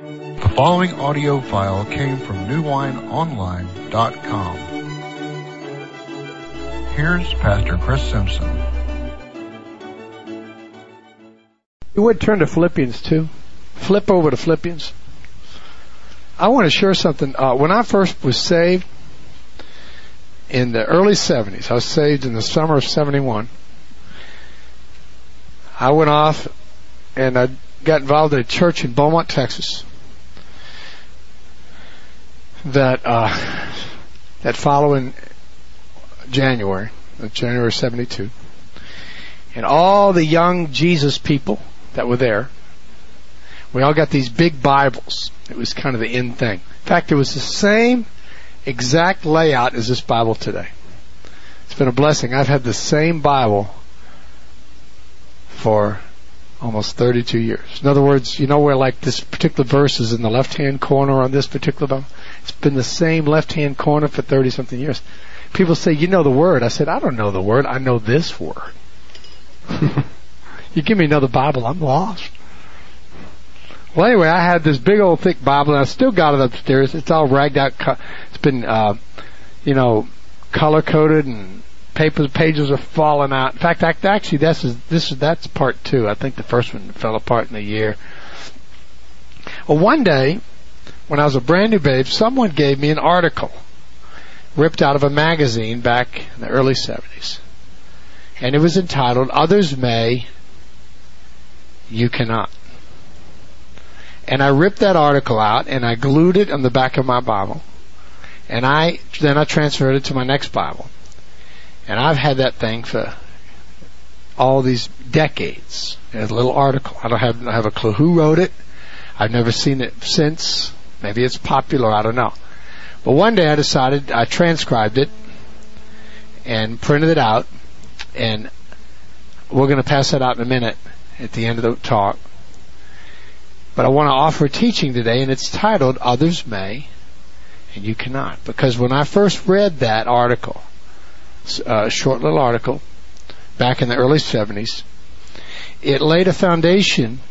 The following audio file came from newwineonline.com. Here's Pastor Chris Simpson. You would turn to Philippians 2. Flip over to Philippians. I want to share something. When I first was saved in the early 70s, I was saved in the summer of 71. I went off and I got involved in a church in Beaumont, Texas. That following January 72. And all the young Jesus people that were there, we all got these big Bibles. It was kind of the in thing. In fact, it was the same exact layout as this Bible today. It's been a blessing. I've had the same Bible for almost 32 years. In other words, you know where like this particular verse is in the left-hand corner on this particular Bible? It's been the same left-hand corner for 30-something years. People say, you know the word. I said, I don't know the word. I know this word. You give me another Bible, I'm lost. Well, anyway, I had this big old thick Bible, and I still got it upstairs. It's all ragged out. It's been, color-coded, and pages are falling out. In fact, actually, that's part 2. I think the first one fell apart in a year. Well, one day, when I was a brand new babe, someone gave me an article ripped out of a magazine back in the early 70s. And it was entitled, Others May, You Cannot. And I ripped that article out and I glued it on the back of my Bible. And then I transferred it to my next Bible. And I've had that thing for all these decades. There's a little article. I don't have a clue who wrote it. I've never seen it since. Maybe it's popular, I don't know. But one day I transcribed it and printed it out, and we're going to pass that out in a minute at the end of the talk. But I want to offer a teaching today, and it's titled, Others May, and You Cannot. Because when I first read that article, a short little article, back in the early 70s, it laid a foundation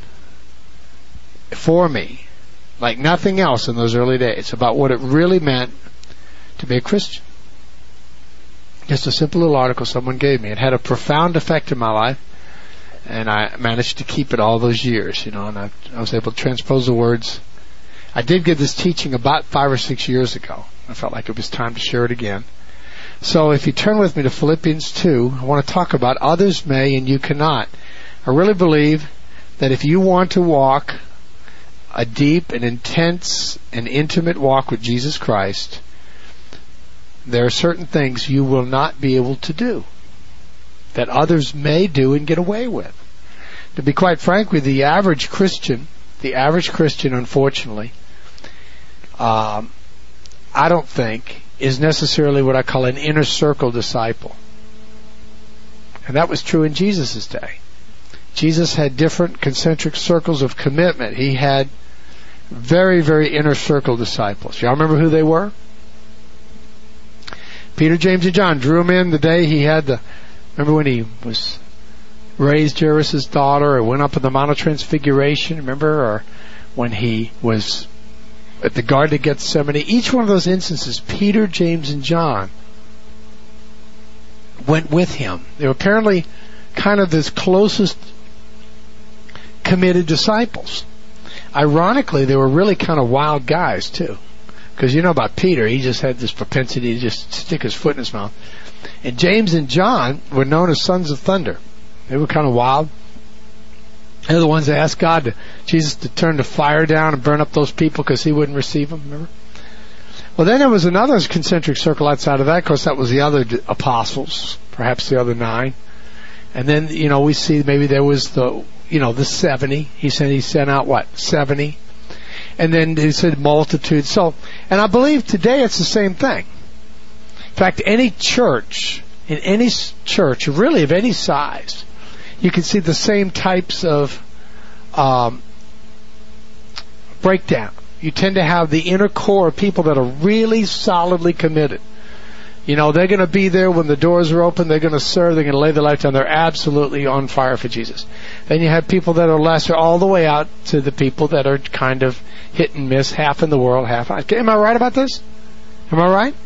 for me like nothing else in those early days about what it really meant to be a Christian. Just a simple little article someone gave me. It had a profound effect in my life, and I managed to keep it all those years, and I was able to transpose the words. I did give this teaching about 5 or 6 years ago. I felt like it was time to share it again. So if you turn with me to Philippians 2, I want to talk about others may and you cannot. I really believe that if you want to walk a deep and intense and intimate walk with Jesus Christ, there are certain things you will not be able to do that others may do and get away with. To be quite frank with you, the average Christian, unfortunately, I don't think is necessarily what I call an inner circle disciple. And that was true in Jesus' day. Jesus had different concentric circles of commitment. He had very, very inner circle disciples. Y'all remember who they were? Peter, James, and John drew him in the day he had remember when he was raised Jairus' daughter, or went up on the Mount of Transfiguration, remember? Or when he was at the Garden of Gethsemane. Each one of those instances, Peter, James, and John went with him. They were apparently kind of his closest committed disciples. Ironically, they were really kind of wild guys, too. Because you know about Peter, he just had this propensity to just stick his foot in his mouth. And James and John were known as sons of thunder. They were kind of wild. They're the ones that asked Jesus to turn the fire down and burn up those people because he wouldn't receive them, remember? Well, then there was another concentric circle outside of that. Of course, that was the other apostles, perhaps the other 9. And then, we see maybe there was the 70. He sent out, 70? And then he said multitude. So, and I believe today it's the same thing. In fact, any church, really of any size, you can see the same types of breakdown. You tend to have the inner core of people that are really solidly committed. They're going to be there when the doors are open. They're going to serve. They're going to lay their life down. They're absolutely on fire for Jesus. Then you have people that are lesser, all the way out to the people that are kind of hit and miss, half in the world, half out. Am I right about this? Am I right?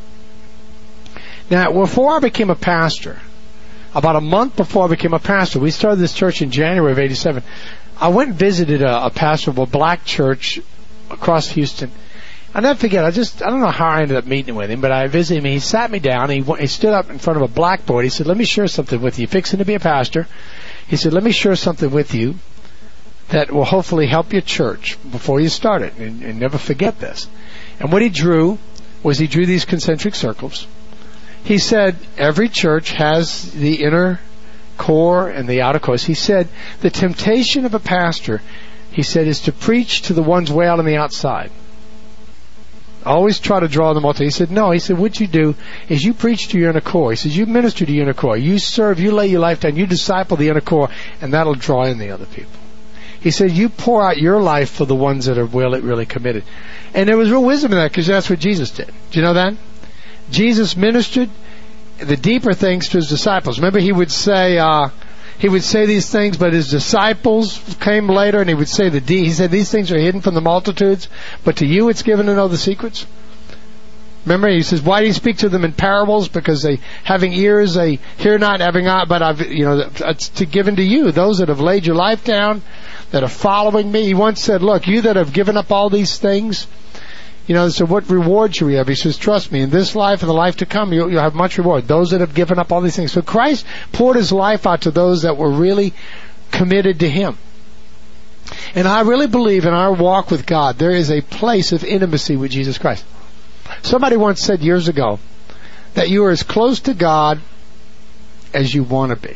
Now, before I became a pastor, about a month before I became a pastor, we started this church in January of 87. I went and visited a pastor of a black church across Houston. I'll never forget, I don't know how I ended up meeting with him, but I visited him. He sat me down. He stood up in front of a blackboard. He said, let me share something with you. Fixing to be a pastor. He said, let me share something with you that will hopefully help your church before you start it. And never forget this. And what he drew was he drew these concentric circles. He said, every church has the inner core and the outer core. He said, the temptation of a pastor, he said, is to preach to the ones way out on the outside. Always try to draw them all to. He said, no. He said, what you do is you preach to your inner core. He says, you minister to your inner core. You serve, you lay your life down, you disciple the inner core, and that'll draw in the other people. He said, you pour out your life for the ones that are really committed. And there was real wisdom in that, because that's what Jesus did. Do you know that? Jesus ministered the deeper things to his disciples. Remember, he would say these things, but his disciples came later, and he said these things are hidden from the multitudes, but to you it's given to know the secrets. Remember, he says, why do you speak to them in parables? Because they, having ears, they hear not, having eyes, but it's given to you, those that have laid your life down, that are following me. He once said, look, you that have given up all these things, so what reward should we have? He says, trust me, in this life and the life to come, you'll have much reward. Those that have given up all these things. So Christ poured his life out to those that were really committed to him. And I really believe in our walk with God, there is a place of intimacy with Jesus Christ. Somebody once said years ago that you are as close to God as you want to be.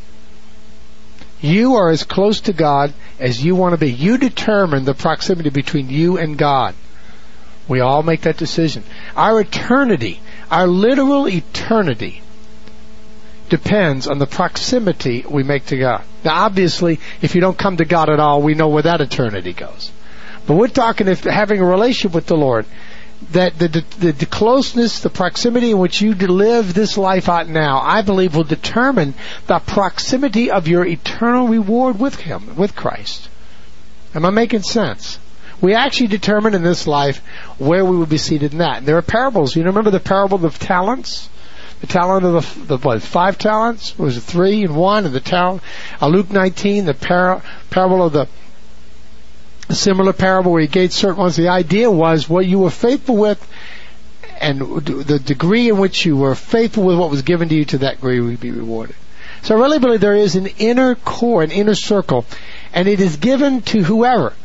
You are as close to God as you want to be. You determine the proximity between you and God. We all make that decision. Our eternity, our literal eternity, depends on the proximity we make to God. Now, obviously, if you don't come to God at all, we know where that eternity goes. But we're talking if having a relationship with the Lord, that the closeness, the proximity in which you live this life out now, I believe will determine the proximity of your eternal reward with Him, with Christ. Am I making sense? We actually determine in this life where we will be seated in that. And there are parables. You remember the parable of talents? The talent of the 5 talents? Was it 3 and 1? And the talent, Luke 19, the parable of the similar parable where he gave certain ones. The idea was what you were faithful with, and the degree in which you were faithful with what was given to you, to that degree would be rewarded. So I really believe there is an inner core, an inner circle, and it is given to whoever.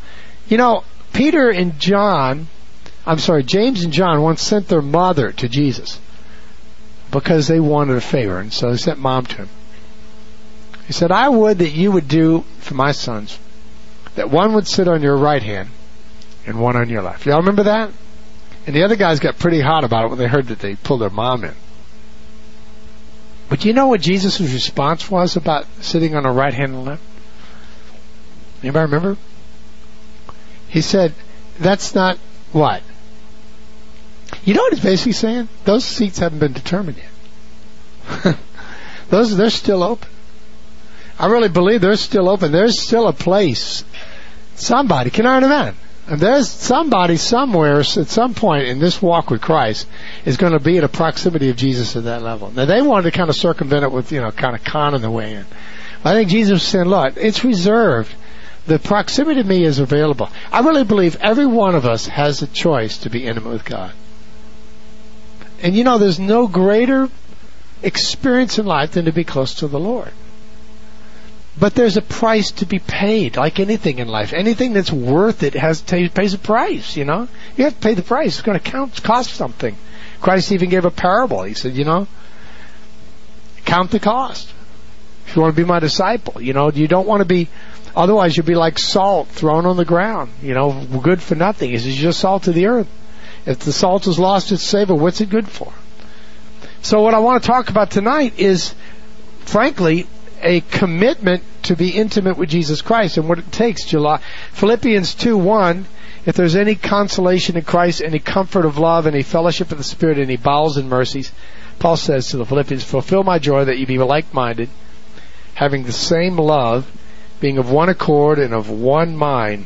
James and John once sent their mother to Jesus because they wanted a favor, and so they sent mom to him. He said, I would that you would do for my sons that one would sit on your right hand and one on your left. Y'all remember that? And the other guys got pretty hot about it when they heard that they pulled their mom in. But you know what Jesus' response was about sitting on the right hand and left? Anybody remember? He said, that's not what? You know what he's basically saying? Those seats haven't been determined yet. They're still open. I really believe they're still open. There's still a place. Somebody, can I imagine? And there's somebody somewhere at some point in this walk with Christ is going to be at a proximity of Jesus at that level. Now they wanted to kind of circumvent it with, kind of conning the way in. I think Jesus was saying, look, it's reserved. The proximity to me is available. I really believe every one of us has a choice to be intimate with God. And there's no greater experience in life than to be close to the Lord. But there's a price to be paid, like anything in life. Anything that's worth it pays a price, You have to pay the price. It's going to cost something. Christ even gave a parable. He said, count the cost. If you want to be my disciple, you don't want to be, otherwise you'll be like salt thrown on the ground, good for nothing. He says, you're salt to the earth. If the salt has lost its savor, what's it good for? So what I want to talk about tonight is, frankly, a commitment to be intimate with Jesus Christ and what it takes. Philippians 2:1, if there's any consolation in Christ, any comfort of love, any fellowship of the Spirit, any bowels and mercies, Paul says to the Philippians, fulfill my joy that you be like-minded, having the same love, being of one accord and of one mind.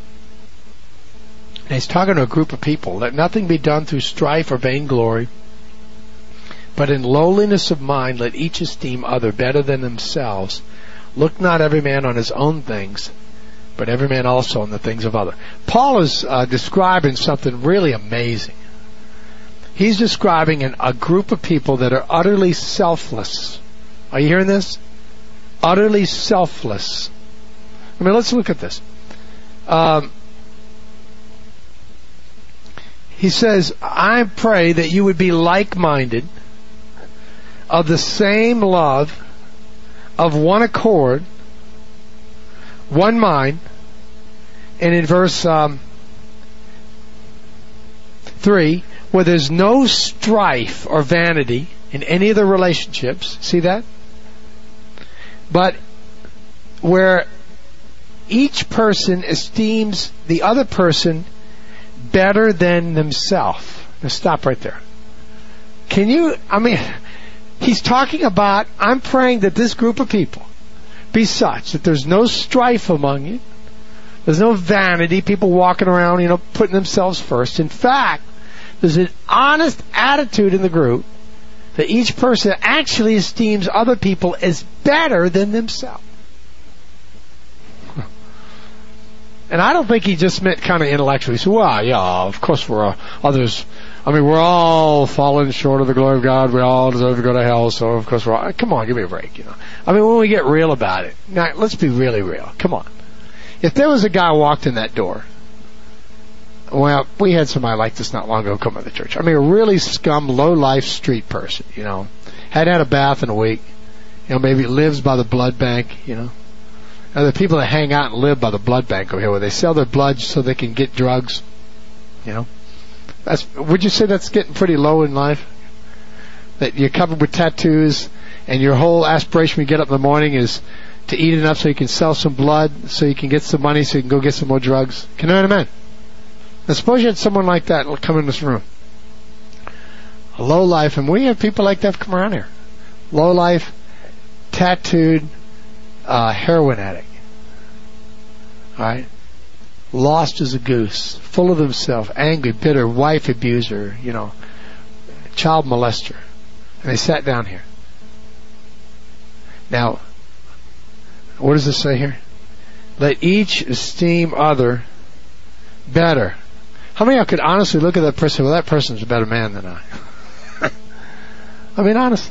And he's talking to a group of people. Let nothing be done through strife or vainglory, but in lowliness of mind let each esteem other better than themselves. Look not every man on his own things, but every man also on the things of other. Paul is describing something really amazing. He's describing a group of people that are utterly selfless. Are you hearing this? Utterly selfless. I mean, let's look at this. He says, I pray that you would be like-minded, of the same love, of one accord, one mind. And in verse 3, where there's no strife or vanity in any of the relationships, see that? But where each person esteems the other person better than themselves. Now stop right there. He's talking about, I'm praying that this group of people be such that there's no strife among you. There's no vanity, people walking around, putting themselves first. In fact, there's an honest attitude in the group that each person actually esteems other people as better than themselves. And I don't think he just meant kind of intellectually. He said, well, yeah, of course we're others. We're all falling short of the glory of God. We all deserve to go to hell, so of course we're all... Come on, give me a break, when we get real about it. Now, let's be really real. Come on. If there was a guy who walked in that door... Well, we had somebody like this not long ago come to the church. A really scum, low-life street person, Hadn't had a bath in a week. Maybe lives by the blood bank, Now, the people that hang out and live by the blood bank over here, where they sell their blood so they can get drugs, would you say that's getting pretty low in life? That you're covered with tattoos, and your whole aspiration when you get up in the morning is to eat enough so you can sell some blood, so you can get some money, so you can go get some more drugs? Can you know what I mean? Now, suppose you had someone like that come in this room. A low life, and we have people like that come around here. Low life, tattooed, heroin addict. Alright? Lost as a goose, full of himself, angry, bitter, wife abuser, child molester. And they sat down here. Now, what does this say here? Let each esteem other better. How many of you could honestly look at that person? Well, that person's a better man than I. Honestly.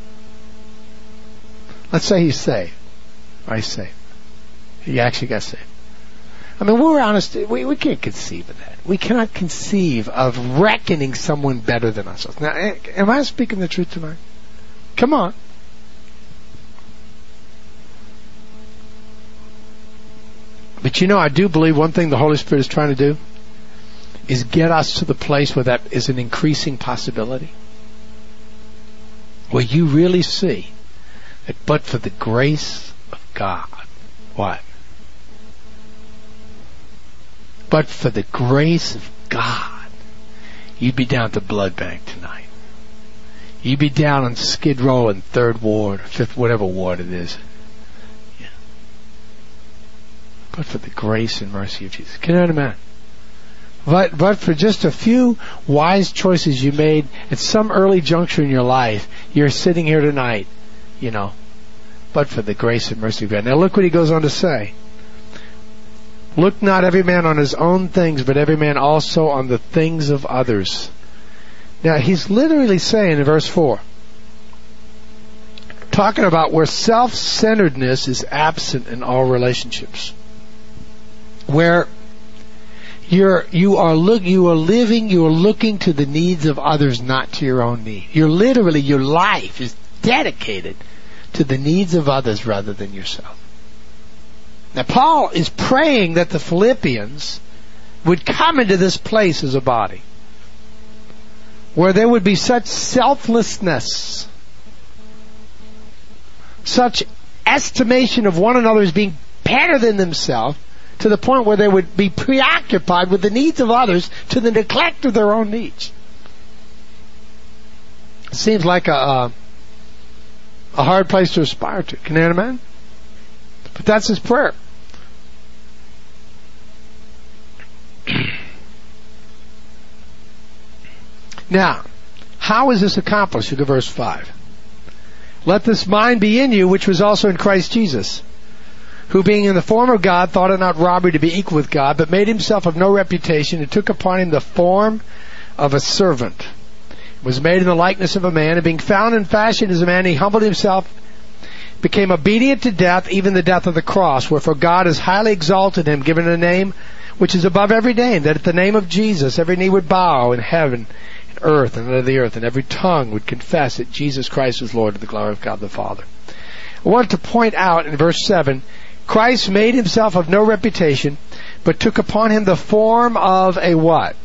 Let's say he's saved. Or he's saved. He actually got saved. We're honest. We can't conceive of that. We cannot conceive of reckoning someone better than ourselves. Now, am I speaking the truth tonight? Come on. But I do believe one thing the Holy Spirit is trying to do is get us to the place where that is an increasing possibility. Where you really see that but for the grace of God, what? But for the grace of God, you'd be down at the blood bank tonight. You'd be down on Skid Row in 3rd Ward, or 5th, whatever ward it is. Yeah. But for the grace and mercy of Jesus. Can you imagine? But for just a few wise choices you made at some early juncture in your life, you're sitting here tonight, but for the grace and mercy of God. Now look what he goes on to say. Look not every man on his own things, but every man also on the things of others. Now, he's literally saying in verse 4, talking about where self-centeredness is absent in all relationships. Where you are looking to the needs of others, not to your own need. Your life is dedicated to the needs of others rather than yourself. Now, Paul is praying that the Philippians would come into this place as a body, where there would be such selflessness, such estimation of one another as being better than themselves, to the point where they would be preoccupied with the needs of others to the neglect of their own needs. It seems like a hard place to aspire to. Can you imagine? But that's his prayer. Now, how is this accomplished? Look at verse 5. Let this mind be in you, which was also in Christ Jesus, who being in the form of God thought it not robbery to be equal with God, but made himself of no reputation, and took upon him the form of a servant. Was made in the likeness of a man, and being found in fashion as a man, he humbled himself, became obedient to death, even the death of the cross. Wherefore God has highly exalted him, given a name which is above every name, that at the name of Jesus every knee would bow in heaven, earth and under the earth, and every tongue would confess that Jesus Christ is Lord, to the glory of God the Father. I want to point out in verse 7, Christ made himself of no reputation, but took upon him the form of a what?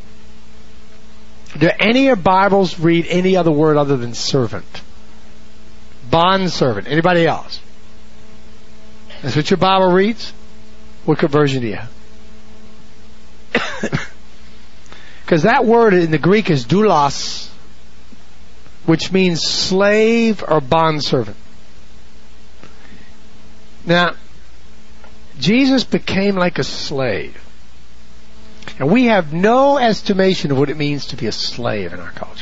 Do any of your Bibles read any other word other than servant? Bond servant. Anybody else? That's what your Bible reads? What conversion do you have? Because that word in the Greek is doulos, which means slave or bondservant. Now, Jesus became like a slave. And we have no estimation of what it means to be a slave in our culture.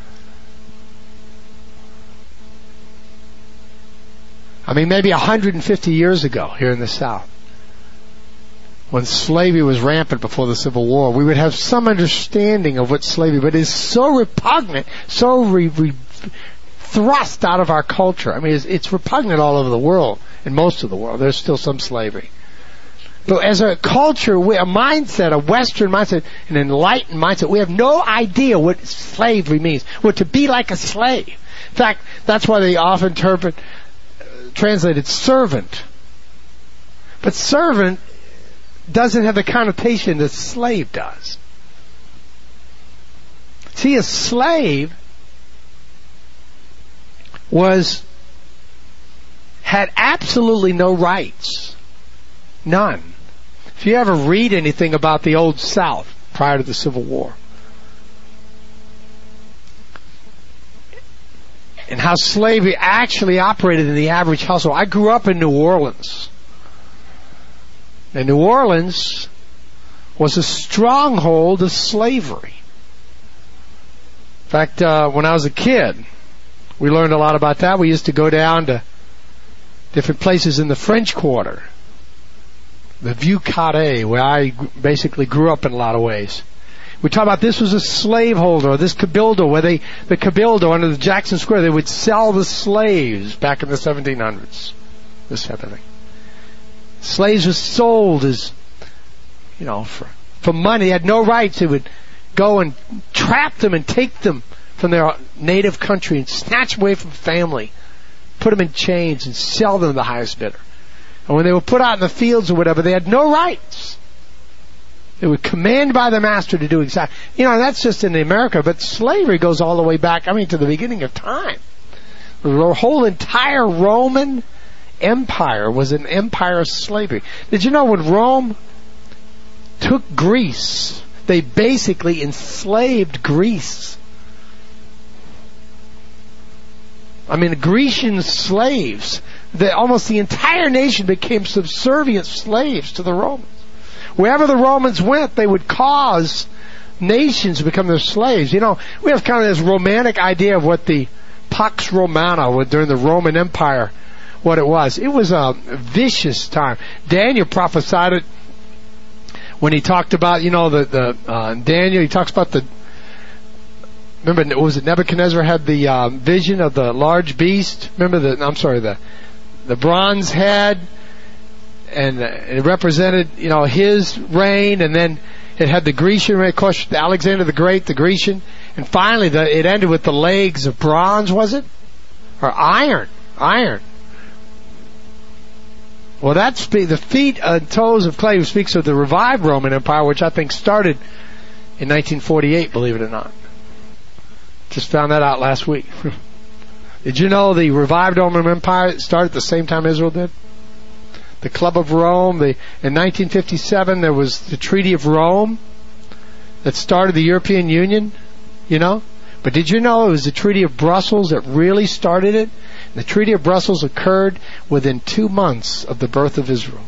I mean, maybe 150 years ago here in the South, when slavery was rampant before the Civil War, we would have some understanding of what slavery, but it is so repugnant, so thrust out of our culture. I mean, it's repugnant all over the world, in most of the world. There's still some slavery. But as a culture, a mindset, a Western mindset, an enlightened mindset, we have no idea what slavery means, what to be like a slave. In fact, that's why they often translated servant. But servant doesn't have the connotation that slave does. See, a slave had absolutely no rights. None. If you ever read anything about the Old South prior to the Civil War, and how slavery actually operated in the average household. I grew up in New Orleans. And New Orleans was a stronghold of slavery. In fact, when I was a kid, we learned a lot about that. We used to go down to different places in the French Quarter, the Vieux Carré, where I basically grew up in a lot of ways. We talk about this was a slaveholder, or this cabildo, where the cabildo under the Jackson Square, they would sell the slaves back in the 1700s. This type of thing. Slaves were sold as, for money. They had no rights. They would go and trap them and take them from their native country and snatch them away from family, put them in chains and sell them to the highest bidder. And when they were put out in the fields or whatever, they had no rights. They were commanded by the master to do exactly. That's just in America, but slavery goes all the way back, to the beginning of time. The whole entire Roman Empire was an empire of slavery. Did you know when Rome took Greece, they basically enslaved Greece? Grecian slaves, almost the entire nation became subservient slaves to the Romans. Wherever the Romans went, they would cause nations to become their slaves. We have kind of this romantic idea of what the Pax Romana during the Roman Empire, what it was. It was a vicious time. Daniel prophesied it when he talked about, Daniel, he talks about remember, was it Nebuchadnezzar had the vision of the large beast? Remember the bronze head, and it represented, his reign, and then it had the Grecian reign, of course, Alexander the Great, the Grecian, and finally it ended with the legs of bronze, was it? Or iron. Well, that's the feet and toes of clay, speaks of the revived Roman Empire, which I think started in 1948, believe it or not. Just found that out last week. Did you know the revived Roman Empire started at the same time Israel did? The Club of Rome. In 1957, there was the Treaty of Rome that started the European Union, But did you know it was the Treaty of Brussels that really started it? The Treaty of Brussels occurred within 2 months of the birth of Israel.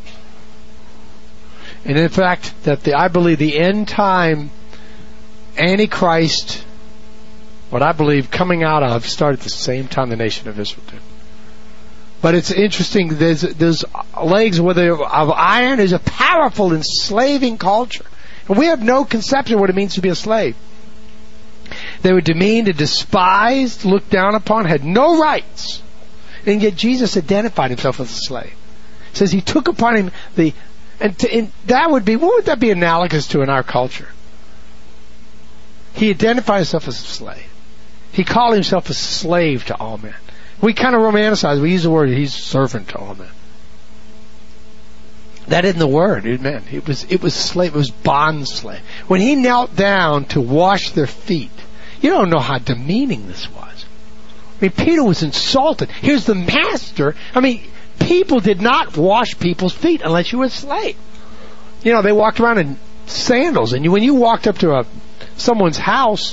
And in fact, I believe the end time Antichrist, what I believe coming out of, started at the same time the nation of Israel did. But it's interesting, there's legs of iron is a powerful enslaving culture. And we have no conception of what it means to be a slave. They were demeaned and despised, looked down upon, had no rights. And yet Jesus identified himself as a slave. He says he took upon him and that would be, what would that be analogous to in our culture? He identified himself as a slave. He called himself a slave to all men. We kind of romanticize, we use the word, he's servant to all men. That isn't the word it meant. It was slave, it was bond slave. When he knelt down to wash their feet, you don't know how demeaning this was. I mean, Peter was insulted. Here's the master. I mean, people did not wash people's feet unless you were a slave. You know, they walked around in sandals, and when you walked up to someone's house,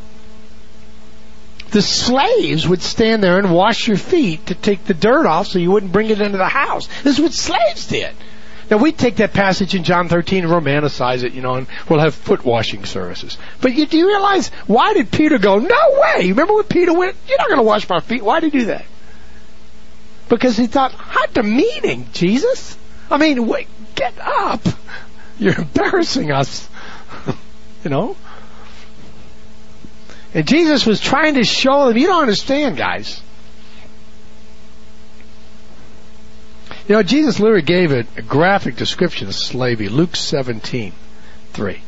the slaves would stand there and wash your feet to take the dirt off so you wouldn't bring it into the house. This is what slaves did. Now, we take that passage in John 13 and romanticize it, and we'll have foot washing services. But do you realize, why did Peter go, no way? You remember when Peter went, you're not going to wash my feet. Why did he do that? Because he thought, how demeaning, Jesus. I mean, wait, get up. You're embarrassing us. And Jesus was trying to show them, you don't understand, guys. Jesus literally gave a graphic description of slavery. Luke 17:3.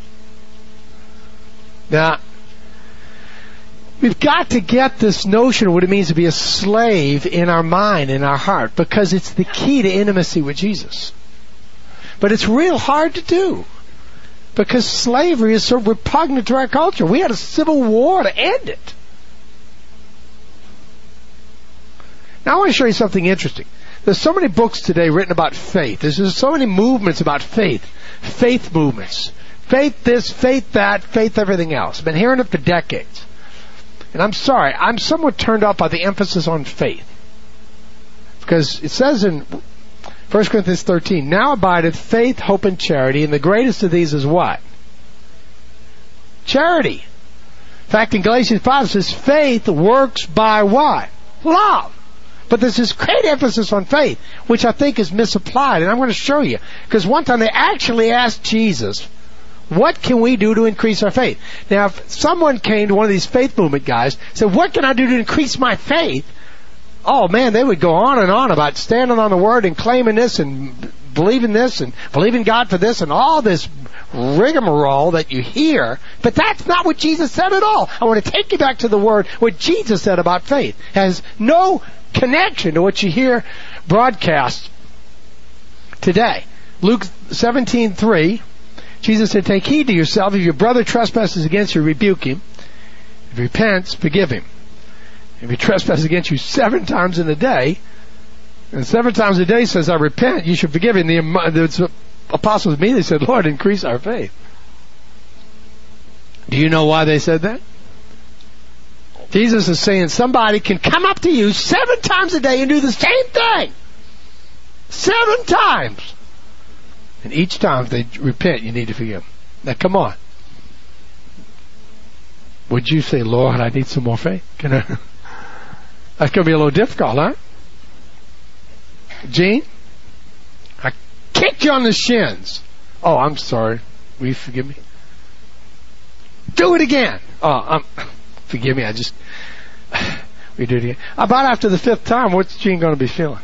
Now, we've got to get this notion of what it means to be a slave in our mind, in our heart, because it's the key to intimacy with Jesus. But it's real hard to do, because slavery is so repugnant to our culture. We had a civil war to end it. Now I want to show you something interesting. There's so many books today written about faith. There's so many movements about faith. Faith movements. Faith this, faith that, faith everything else. I've been hearing it for decades. And I'm sorry, I'm somewhat turned off by the emphasis on faith. Because it says in 1 Corinthians 13, now abideth faith, hope, and charity, and the greatest of these is what? Charity. In fact, in Galatians 5 it says faith works by what? Love. But there's this great emphasis on faith, which I think is misapplied, and I'm going to show you. Because one time they actually asked Jesus, what can we do to increase our faith? Now, if someone came to one of these faith movement guys and said, what can I do to increase my faith? Oh man, they would go on and on about standing on the Word and claiming this and believing God for this and all this rigmarole that you hear. But that's not what Jesus said at all. I want to take you back to the Word, what Jesus said about faith. It has no connection to what you hear broadcast today. Luke 17:3, Jesus said, take heed to yourself. If your brother trespasses against you, rebuke him. If he repents, forgive him. If he trespasses against you 7 times in a day, and 7 times a day says, I repent, you should forgive him. The apostles immediately said, Lord, increase our faith. Do you know why they said that? Jesus is saying somebody can come up to you 7 times a day and do the same thing. 7 times. And each time they repent, you need to forgive them. Now come on. Would you say, Lord, I need some more faith? That's going to be a little difficult, huh? Gene? I kicked you on the shins. Oh, I'm sorry. Will you forgive me? Do it again. Oh, forgive me, we do it again. About after the 5th time, what's Gene going to be feeling?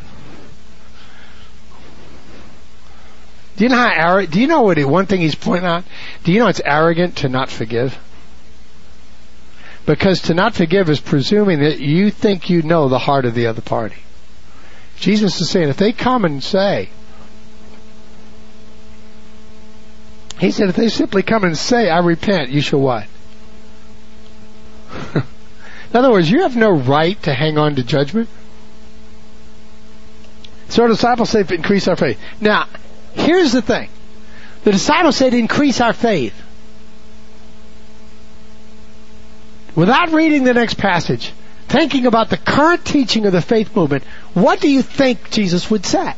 Do you know how arrogant? Do you know what? One thing he's pointing out. Do you know it's arrogant to not forgive? Because to not forgive is presuming that you think you know the heart of the other party. Jesus is saying, if they come and say, he said, if they simply come and say, I repent, you shall what? In other words, you have no right to hang on to judgment. So our disciples say, increase our faith. Now, here's the thing. The disciples said, increase our faith. Without reading the next passage, thinking about the current teaching of the faith movement, what do you think Jesus would say?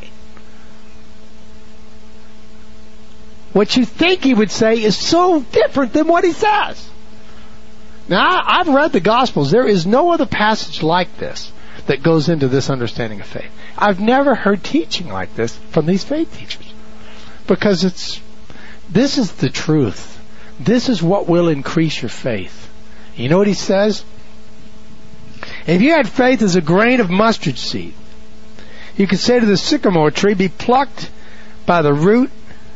What you think he would say is so different than what he says. Now, I've read the Gospels. There is no other passage like this that goes into this understanding of faith. I've never heard teaching like this from these faith teachers. Because this is the truth. This is what will increase your faith. You know what he says? If you had faith as a grain of mustard seed, you could say to the sycamore tree, be plucked by the root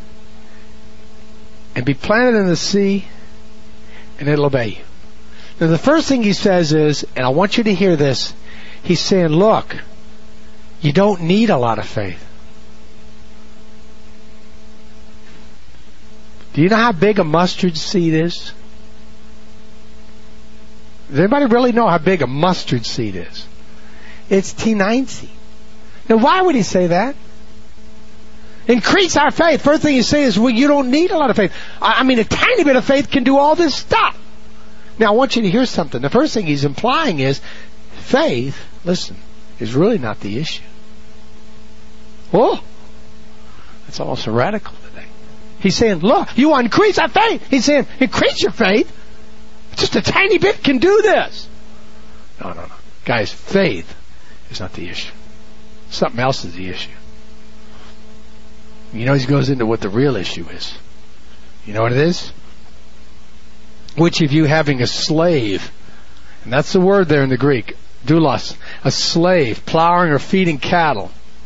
and be planted in the sea, and it'll obey you. Now the first thing he says is, and I want you to hear this, he's saying, look, you don't need a lot of faith. Do you know how big a mustard seed is? Does anybody really know how big a mustard seed is? It's teensy. Now why would he say that? Increase our faith. First thing you say is, well, you don't need a lot of faith. I mean, a tiny bit of faith can do all this stuff. Now, I want you to hear something. The first thing he's implying is, faith, listen, is really not the issue. Oh, that's almost heretical today. He's saying, look, you want to increase our faith. He's saying, increase your faith. Just a tiny bit can do this. No. Guys, faith is not the issue. Something else is the issue. You know, he goes into what the real issue is. You know what it is? Which of you having a slave, and that's the word there in the Greek, doulos, a slave plowing or feeding cattle,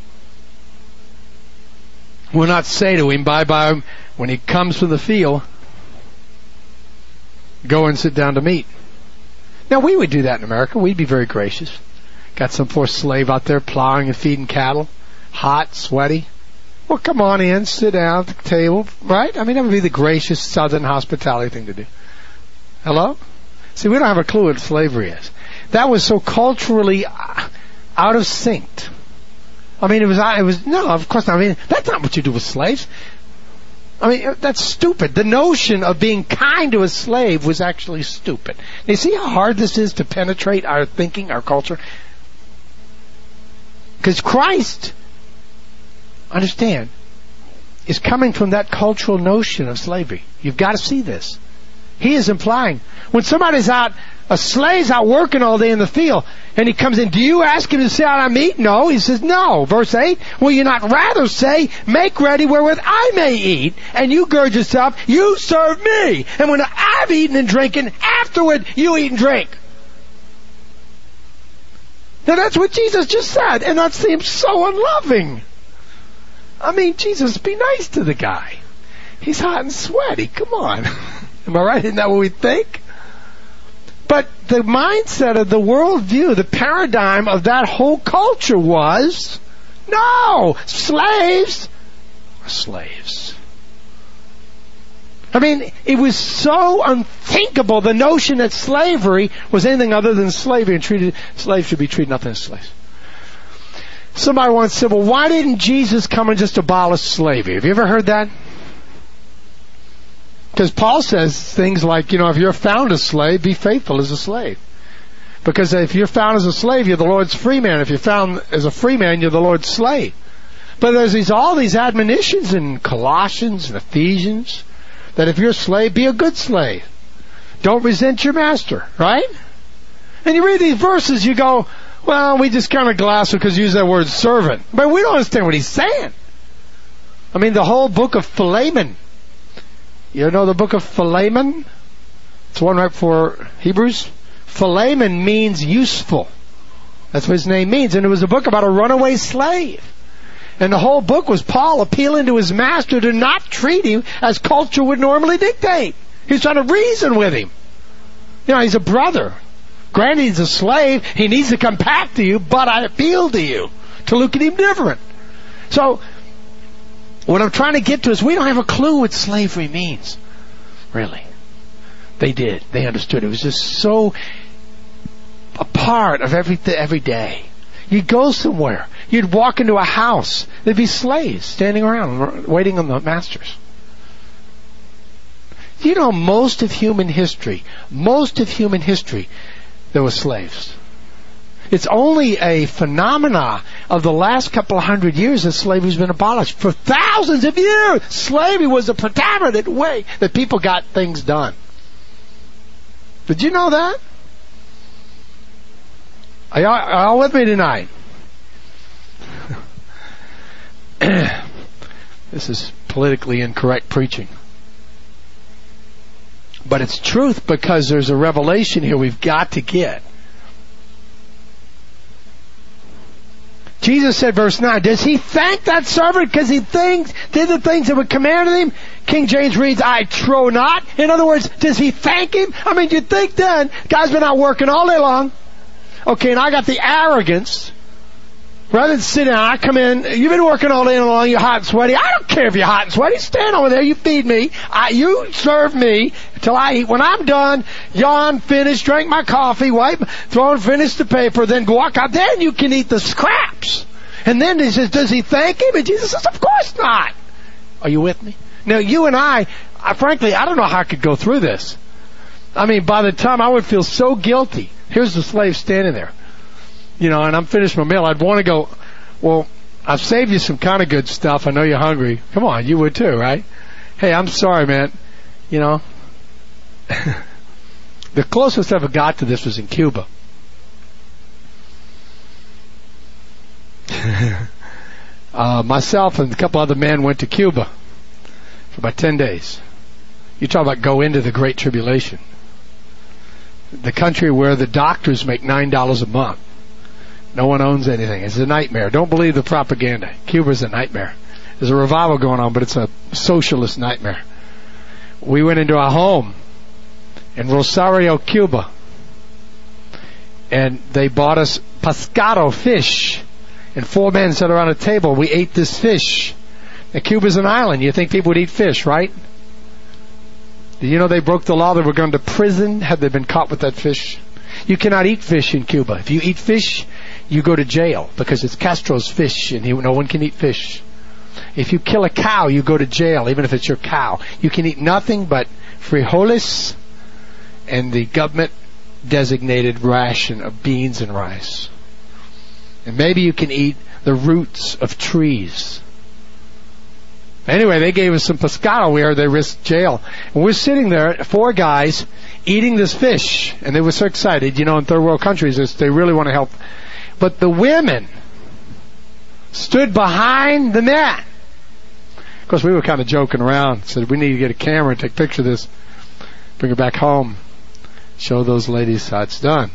will not say to him, bye, when he comes from the field, go and sit down to meat. Now, we would do that in America. We'd be very gracious. Got some poor slave out there plowing and feeding cattle, hot, sweaty. Well, come on in, sit down at the table, right? I mean, that would be the gracious Southern hospitality thing to do. Hello? See, we don't have a clue what slavery is. That was so culturally out of sync. I mean, it was, no, of course not. I mean, that's not what you do with slaves. I mean, that's stupid. The notion of being kind to a slave was actually stupid. You see how hard this is to penetrate our thinking, our culture? Because Christ, understand, is coming from that cultural notion of slavery. You've got to see this. He is implying, when somebody's out, a slave's out working all day in the field, and he comes in, do you ask him to sit down and eat? No. He says, no. Verse 8, will you not rather say, make ready wherewith I may eat, and you gird yourself, you serve me. And when I've eaten and drinking, afterward you eat and drink. Now that's what Jesus just said, and that seems so unloving. I mean, Jesus, be nice to the guy. He's hot and sweaty. Come on. Am I right? Isn't that what we think? But the mindset of the worldview, the paradigm of that whole culture was, no, slaves are slaves. I mean, it was so unthinkable, the notion that slavery was anything other than slavery, and slaves should be treated nothing as slaves. Somebody once said, well, why didn't Jesus come and just abolish slavery? Have you ever heard that? Because Paul says things like, if you're found a slave, be faithful as a slave. Because if you're found as a slave, you're the Lord's free man. If you're found as a free man, you're the Lord's slave. But there's all these admonitions in Colossians and Ephesians that if you're a slave, be a good slave. Don't resent your master, right? And you read these verses, you go, well, we just kind of gloss it because you use that word servant. But we don't understand what he's saying. I mean, the whole book of Philemon. You know the book of Philemon? It's one right before Hebrews. Philemon means useful. That's what his name means. And it was a book about a runaway slave. And the whole book was Paul appealing to his master to not treat him as culture would normally dictate. He's trying to reason with him. He's a brother. Granted, he's a slave. He needs to come back to you, but I appeal to you to look at him different. So, what I'm trying to get to is we don't have a clue what slavery means. Really. They did. They understood. It was just so a part of every day. You'd go somewhere. You'd walk into a house. There'd be slaves standing around waiting on the masters. most of human history, there were slaves. It's only a phenomena of the last couple of hundred years that slavery's been abolished. For thousands of years, slavery was the predominant way that people got things done. Did you know that? Are y'all with me tonight? This is politically incorrect preaching. But it's truth, because there's a revelation here we've got to get. Jesus said, verse 9, does he thank that servant because he did the things that were commanded him? King James reads, I trow not. In other words, does he thank him? I mean, you'd think then, guy's been out working all day long. Okay, and I got the arrogance. Rather than sit down, I come in, you've been working all day long, you're hot and sweaty. I don't care if you're hot and sweaty. Stand over there, you feed me. You serve me till I eat. When I'm done, yawn, finish, drink my coffee, wipe, throw and finish the paper, then walk out. Then you can eat the scraps. And then he says, does he thank him? And Jesus says, of course not. Are you with me? Now, you and I frankly, I don't know how I could go through this. I mean, by the time I would feel so guilty. Here's the slave standing there. You know, and I'm finished my meal. I'd want to go, well, I've saved you some kind of good stuff. I know you're hungry. Come on, you would too, right? Hey, I'm sorry, man. You know, the closest I ever got to this was in Cuba. Myself and a couple other men went to Cuba for about 10 days. You talk about go into the Great Tribulation. The country where the doctors make $9 a month. No one owns anything. It's a nightmare. Don't believe the propaganda. Cuba's a nightmare. There's a revival going on, but it's a socialist nightmare. We went into a home in Rosario, Cuba, and they bought us pescado, fish, and 4 men sat around a table. We ate this fish. Now, Cuba's an island. You think people would eat fish, right? Do you know they broke the law? They were going to prison had they been caught with that fish. You cannot eat fish in Cuba. If you eat fish, you go to jail because it's Castro's fish and no one can eat fish. If you kill a cow, you go to jail, even if it's your cow. You can eat nothing but frijoles and the government-designated ration of beans and rice. And maybe you can eat the roots of trees. Anyway, they gave us some pescado. We heard they risked jail. And we're sitting there, 4 guys, eating this fish. And they were so excited. You know, in third world countries, they really want to help. But the women stood behind the men. Of course, we were kind of joking around. Said, we need to get a camera and take a picture of this. Bring it back home. Show those ladies how it's done.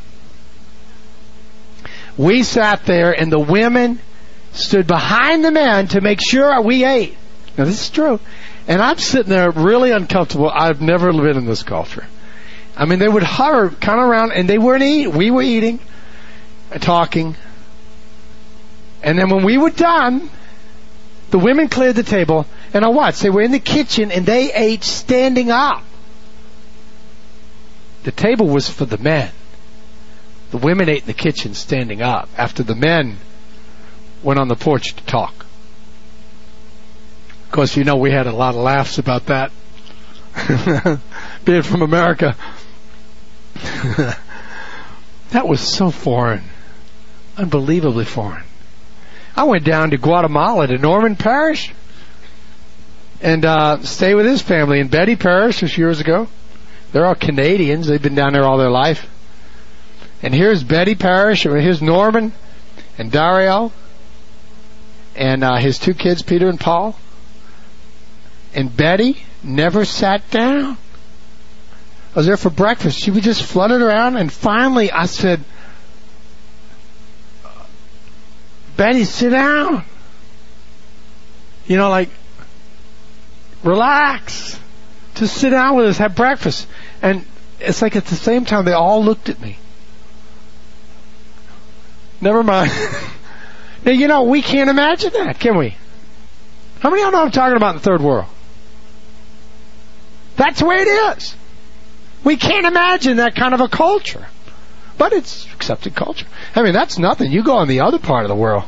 We sat there, and the women stood behind the men to make sure we ate. Now, this is true. And I'm sitting there really uncomfortable. I've never been in this culture. I mean, they would hover kind of around, and they weren't eating. We were eating, talking. And then when we were done, the women cleared the table, and I watched. They were in the kitchen, and they ate standing up. The table was for the men. The women ate in the kitchen standing up after the men went on the porch to talk. Of course, you know we had a lot of laughs about that. Being from America. That was so foreign. Unbelievably foreign. I went down to Guatemala to Norman Parish and stayed with his family in Betty Parish just years ago. They're all Canadians. They've been down there all their life. And here's Betty Parish, or here's Norman and Dario and his 2 kids, Peter and Paul. And Betty never sat down. I was there for breakfast. She would just flutter around, and finally I said, Betty, sit down. You know, like, relax. Just sit down with us, have breakfast. And it's like at the same time they all looked at me. Never mind. Now, you know, we can't imagine that, can we? How many of y'all know I'm talking about in the third world? That's the way it is. We can't imagine that kind of a culture. But it's accepted culture. I mean, that's nothing. You go in the other part of the world.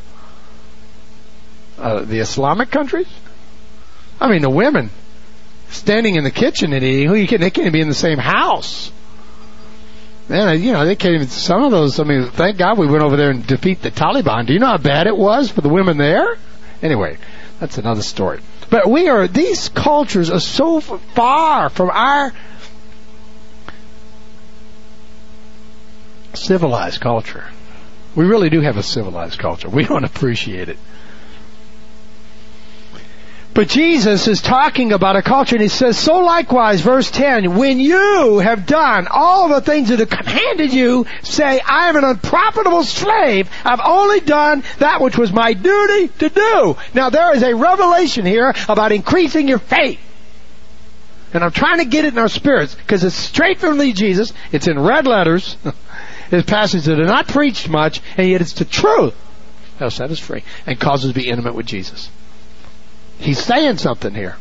The Islamic countries. I mean, the women standing in the kitchen and eating. They can't be in the same house. Man, they can't even, some of those, thank God we went over there and defeat the Taliban. Do you know how bad it was for the women there? Anyway, that's another story. But these cultures are so far from our civilized culture. We really do have a civilized culture. We don't appreciate it. But Jesus is talking about a culture, and he says, so likewise, verse 10, when you have done all the things that are commanded you, say, I am an unprofitable slave. I've only done that which was my duty to do. Now there is a revelation here about increasing your faith. And I'm trying to get it in our spirits, because it's straight from Jesus. It's in red letters. It's passages that are not preached much, and yet it's the truth that'll set us free and cause us to be intimate with Jesus. He's saying something here.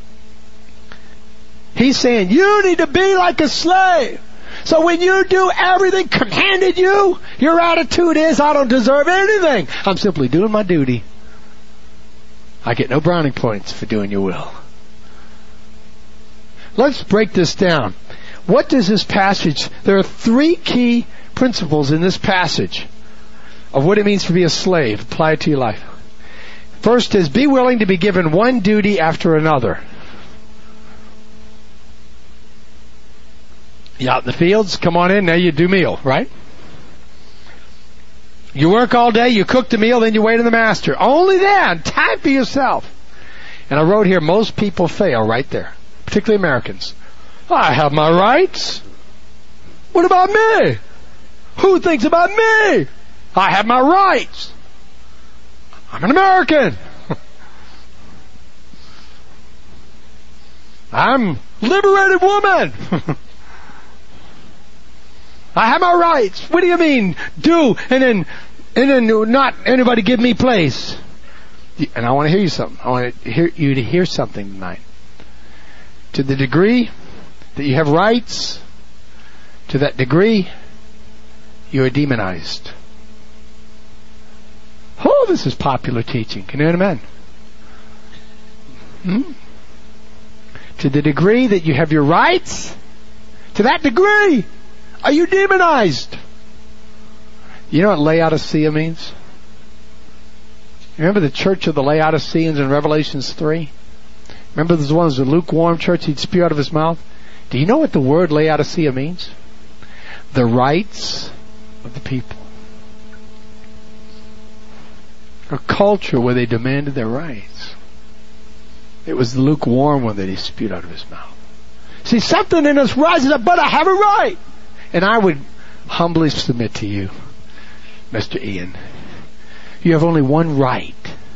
He's saying, you need to be like a slave. So when you do everything commanded you, your attitude is, I don't deserve anything. I'm simply doing my duty. I get no brownie points for doing your will. Let's break this down. What does this passage, there are 3 key principles in this passage of what it means to be a slave. Apply it to your life. First is, be willing to be given one duty after another. You out in the fields, come on in, now you do meal, right? You work all day, you cook the meal, then you wait on the master. Only then, time for yourself. And I wrote here, most people fail right there, particularly Americans. I have my rights. What about me? Who thinks about me? I have my rights. I'm an American. I'm liberated woman. I have my rights. What do you mean? Do and then not anybody give me place. And I want to hear you something. I want to hear you to hear something tonight. To the degree that you have rights, to that degree you are demonized. Oh, this is popular teaching. Can you hear amen? To the degree that you have your rights, to that degree are you demonized. You know what Laodicea means? Remember the church of the Laodiceans in Revelations 3? Remember those ones, the lukewarm church he'd spew out of his mouth? Do you know what the word Laodicea means? The rights of the people. A culture where they demanded their rights. It was the lukewarm one that he spewed out of his mouth. See, something in us rises up, but I have a right. And I would humbly submit to you, Mr. Ian, you have only one right.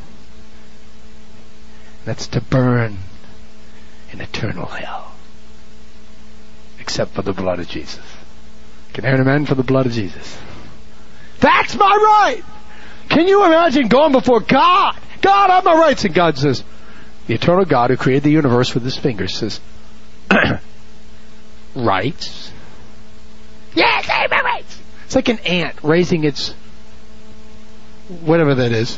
That's to burn in eternal hell. Except for the blood of Jesus. Can I hear an amen for the blood of Jesus? That's my right! Can you imagine going before God? God, I have my rights. And God says, the eternal God who created the universe with his fingers says, rights? Yes, I have my rights. It's like an ant raising its, whatever that is.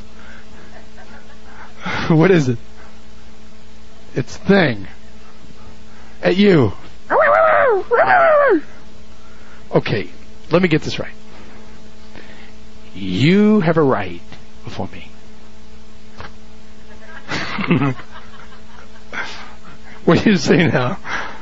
What is it? Its thing. At you. Okay, let me get this right. You have a right before me. What do you say now?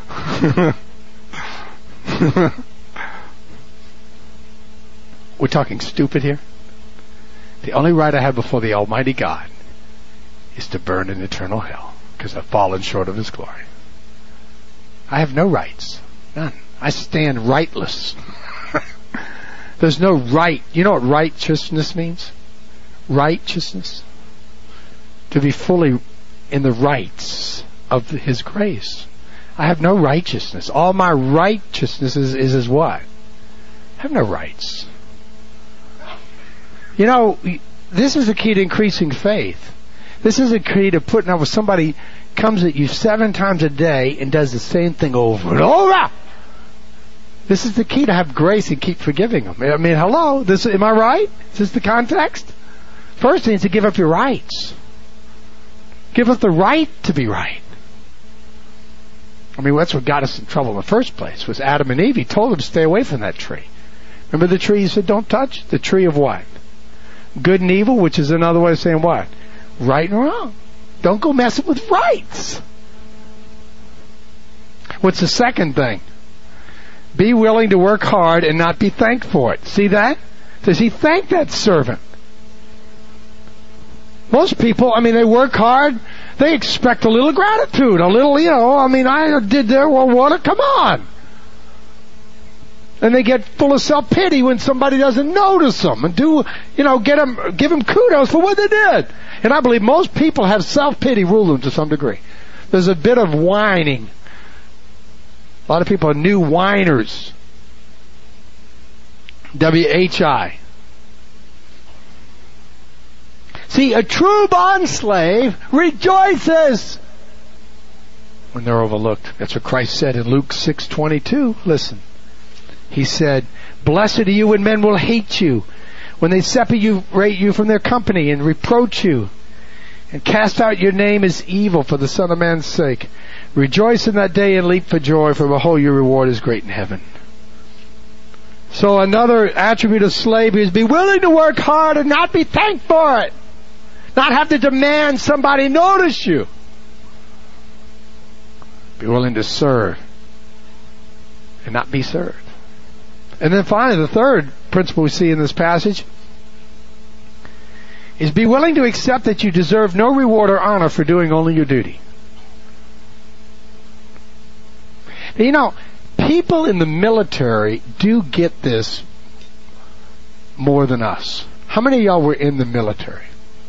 We're talking stupid here? The only right I have before the Almighty God is to burn in eternal hell because I've fallen short of His glory. I have no rights. None. I stand rightless. There's no right. You know what righteousness means? Righteousness. To be fully in the rights of His grace. I have no righteousness. All my righteousness is as what? I have no rights. You know, this is the key to increasing faith. This is the key to putting up with somebody comes at you 7 times a day and does the same thing over and over. This is the key to have grace and keep forgiving them. I mean, hello? Am I right? Is this the context? First thing is to give up your rights. Give up the right to be right. I mean, that's what got us in trouble in the first place, was Adam and Eve. He told them to stay away from that tree. Remember the tree he said don't touch? The tree of what? Good and evil, which is another way of saying what? Right and wrong. Don't go messing with rights. What's the second thing? Be willing to work hard and not be thanked for it. See that? Does he thank that servant? Most people, I mean, they work hard. They expect a little gratitude, a little, I did their water. Come on. And they get full of self-pity when somebody doesn't notice them and give them kudos for what they did. And I believe most people have self-pity rule them to some degree. There's a bit of whining. A lot of people are new whiners. W-H-I. See, a true bond slave rejoices when they're overlooked. That's what Christ said in Luke 6:22. Listen. He said, "Blessed are you when men will hate you, when they separate you from their company and reproach you, and cast out your name as evil for the Son of Man's sake. Rejoice in that day and leap for joy, for behold, your reward is great in heaven." So another attribute of slavery is be willing to work hard and not be thanked for it. Not have to demand somebody notice you. Be willing to serve and not be served. And then finally, the third principle we see in this passage is be willing to accept that you deserve no reward or honor for doing only your duty. Now, people in the military do get this more than us. How many of y'all were in the military?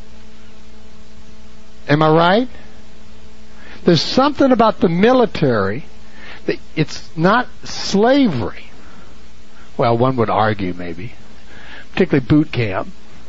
Am I right? There's something about the military that it's not slavery. Well, one would argue maybe, particularly boot camp.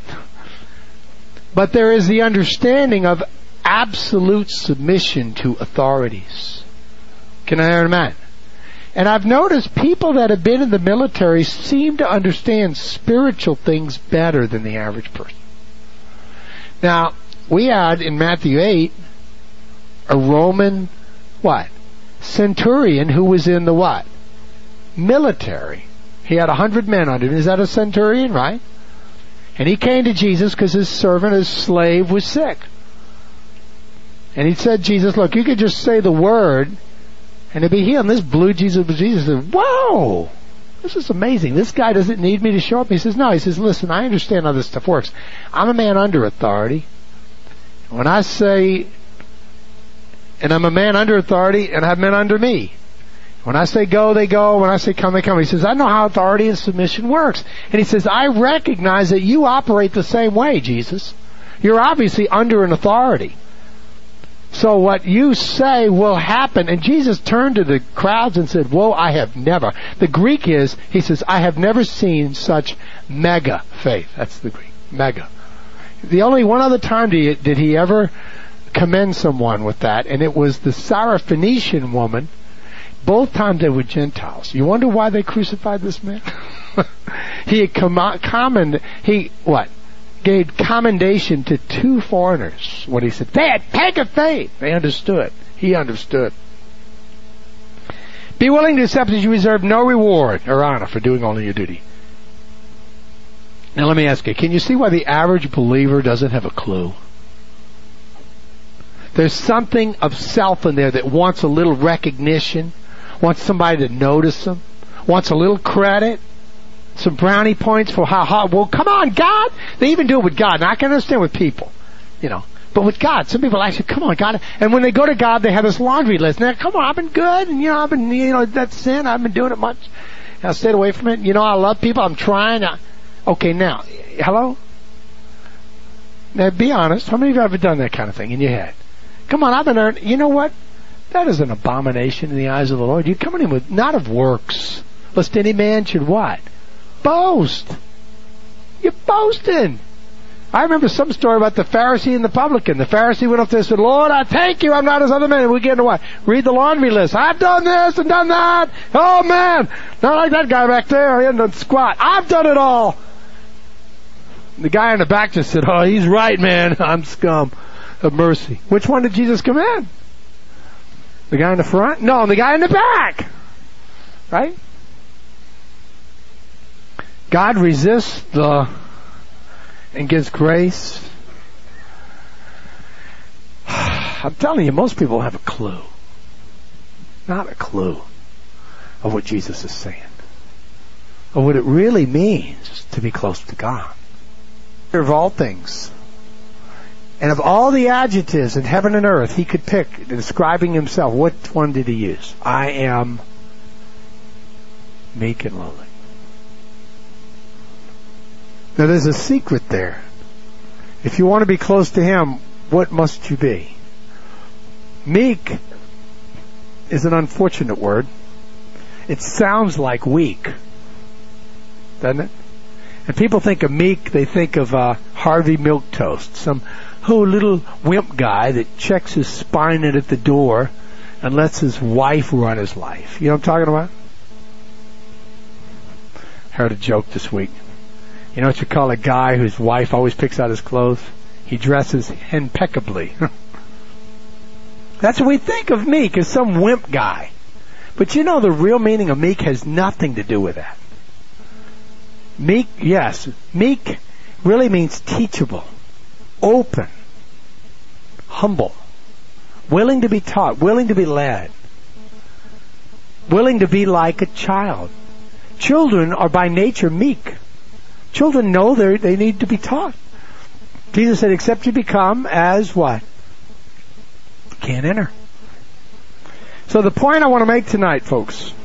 But there is the understanding of absolute submission to authorities. Can I hear amen? And I've noticed people that have been in the military seem to understand spiritual things better than the average person. Now, we had in Matthew 8 a Roman centurion who was in the what? Military. He had 100 men under him. Is that a centurion, right? And he came to Jesus because his servant, his slave, was sick. And he said, Jesus, look, you could just say the word and it'd be healed. And this blew Jesus. But Jesus said, whoa, this is amazing. This guy doesn't need me to show up. He says, no. He says, listen, I understand how this stuff works. I'm a man under authority. When I say, and I'm a man under authority, and I have men under me. When I say go, they go. When I say come, they come. He says, I know how authority and submission works. And he says, I recognize that you operate the same way, Jesus. You're obviously under an authority. So what you say will happen. And Jesus turned to the crowds and said, whoa, I have never. The Greek is, he says, I have never seen such mega faith. That's the Greek. Mega. The only one other time did he ever commend someone with that, and it was the Syrophoenician woman. Both times they were Gentiles. You wonder why they crucified this man? He gave commendation to two foreigners when he said, they had pagan faith. They understood. He understood. Be willing to accept that you reserve no reward or honor for doing only your duty. Now let me ask you, can you see why the average believer doesn't have a clue? There's something of self in there that wants a little recognition, wants somebody to notice them, wants a little credit, some brownie points for how hard. Well, come on, God. They even do it with God. Now I can understand with people, but with God, some people actually, come on, God. And when they go to God, they have this laundry list. Now, come on, I've been good, and I've been, that's sin. I've been doing it much. I stayed away from it. I love people. I'm trying. Okay, now, hello? Now, be honest. How many of you have ever done that kind of thing in your head? Come on, I've been earned. You know what? That is an abomination in the eyes of the Lord. You're coming in with, not of works, lest any man should what? Boast. You're boasting. I remember some story about the Pharisee and the publican. The Pharisee went up there and said, Lord, I thank you, I'm not as other men. And we get into what? Read the laundry list. I've done this and done that. Oh man, not like that guy back there. He hasn't done squat. I've done it all. The guy in the back just said, oh, he's right, man. I'm scum of mercy. Which one did Jesus command? The guy in the front? No, the guy in the back. Right? God resists and gives grace. I'm telling you, most people have a clue. Not a clue of what Jesus is saying. Of what it really means to be close to God. Of all things. And of all the adjectives in heaven and earth he could pick describing himself, what one did he use? I am meek and lowly. Now there's a secret there. If you want to be close to him, what must you be? Meek is an unfortunate word. It sounds like weak, doesn't it? And people think of meek, they think of Harvey Milquetoast, some little wimp guy that checks his spine in at the door and lets his wife run his life. You know what I'm talking about? I heard a joke this week. You know what you call a guy whose wife always picks out his clothes? He dresses impeccably. That's what we think of meek, as some wimp guy. But you know the real meaning of meek has nothing to do with that. Meek, yes. Meek really means teachable, open, humble, willing to be taught, willing to be led, willing to be like a child. Children are by nature meek. Children know they need to be taught. Jesus said, except you become as what? Can't enter. So the point I want to make tonight, folks,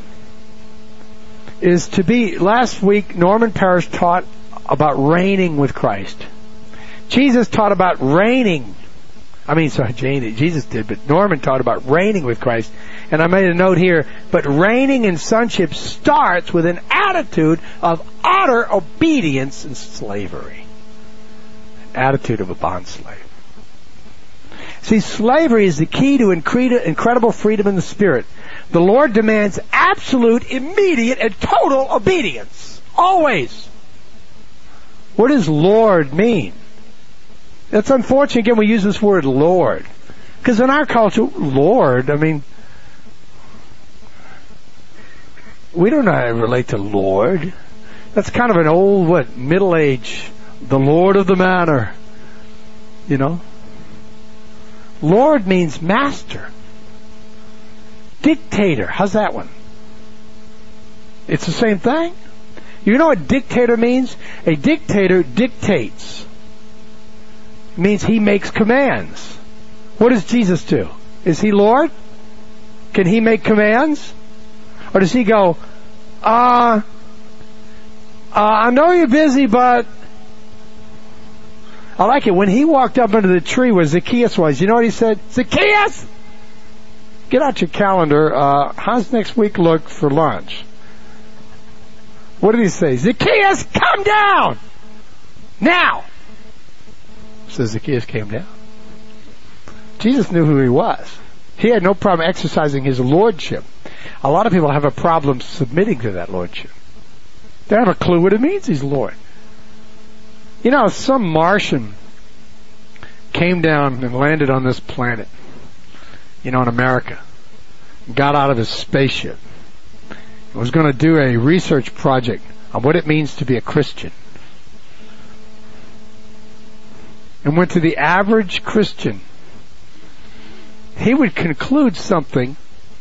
is last week Norman Parrish taught about reigning with Christ. Jesus taught about reigning. Jesus did, but Norman taught about reigning with Christ. And I made a note here, but reigning in sonship starts with an attitude of utter obedience and slavery. An attitude of a bondslave. See, slavery is the key to incredible freedom in the Spirit. The Lord demands absolute, immediate, and total obedience. Always. What does Lord mean? That's unfortunate. Again, we use this word Lord. Because in our culture, Lord, we don't know how to relate to Lord. That's kind of an old, middle age, the Lord of the manor. You know? Lord means master. Dictator. How's that one? It's the same thing. You know what dictator means? A dictator dictates. It means he makes commands. What does Jesus do? Is he Lord? Can he make commands? Or does he go, I know you're busy, but... I like it. When he walked up under the tree where Zacchaeus was, you know what he said? Zacchaeus! Get out your calendar. How's next week look for lunch? What did he say? Zacchaeus, come down! Now! So Zacchaeus came down. Jesus knew who he was. He had no problem exercising his lordship. A lot of people have a problem submitting to that lordship. They don't have a clue what it means he's Lord. You know, some Martian came down and landed on this planet, in America, got out of his spaceship, and was going to do a research project on what it means to be a Christian. And went to the average Christian. He would conclude something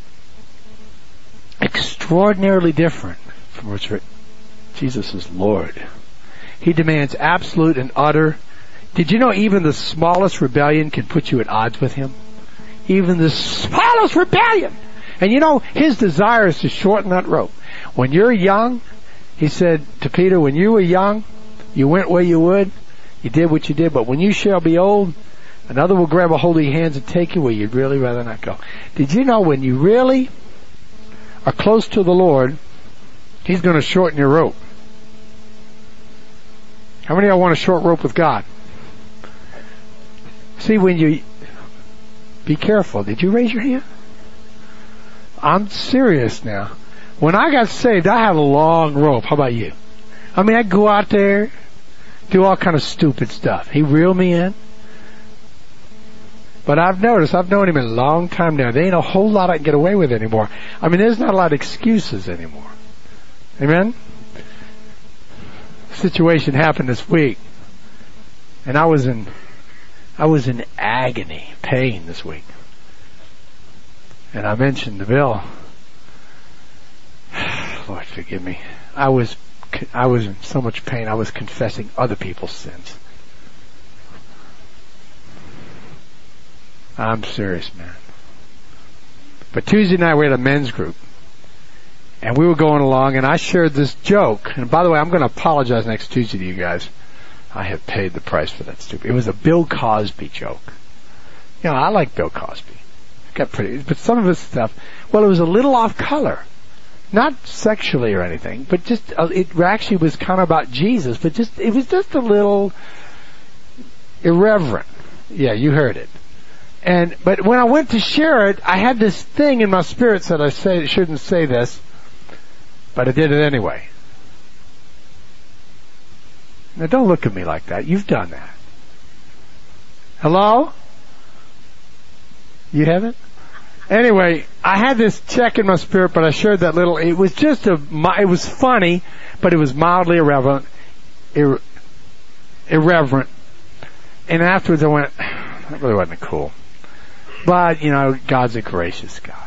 extraordinarily different from what's written. Jesus is Lord. He demands absolute and utter. Did you know even the smallest rebellion can put you at odds with him? Even the smallest rebellion. And his desire is to shorten that rope. When you're young, he said to Peter, when you were young, you went where you would, you did what you did, but when you shall be old, another will grab a hold of your hands and take you where you'd really rather not go. Did you know when you really are close to the Lord, he's going to shorten your rope? How many of y'all want a short rope with God? See, when you... Be careful. Did you raise your hand? I'm serious now. When I got saved, I had a long rope. How about you? I'd go out there, do all kind of stupid stuff. He reeled me in. But I've noticed, I've known him a long time now. There ain't a whole lot I can get away with anymore. I mean, there's not a lot of excuses anymore. Amen? Situation happened this week, and I was in agony, pain this week. And I mentioned to Bill, Lord forgive me, I was in so much pain, I was confessing other people's sins. I'm serious, man. But Tuesday night we had a men's group, and we were going along, and I shared this joke. And by the way, I'm going to apologize next Tuesday to you guys. I have paid the price for that stupid. It was a Bill Cosby joke. You know, I like Bill Cosby. Got pretty, but some of his stuff, well, it was a little off color. Not sexually or anything, but just, it actually was kind of about Jesus, but it was just a little irreverent. Yeah, you heard it. But when I went to share it, I had this thing in my spirit that I shouldn't say this, but I did it anyway. Now don't look at me like that. You've done that. Hello? You haven't? Anyway, I had this check in my spirit, but I shared that little, it was just it was funny, but it was mildly irreverent. And afterwards I went, that really wasn't cool. But, you know, God's a gracious God.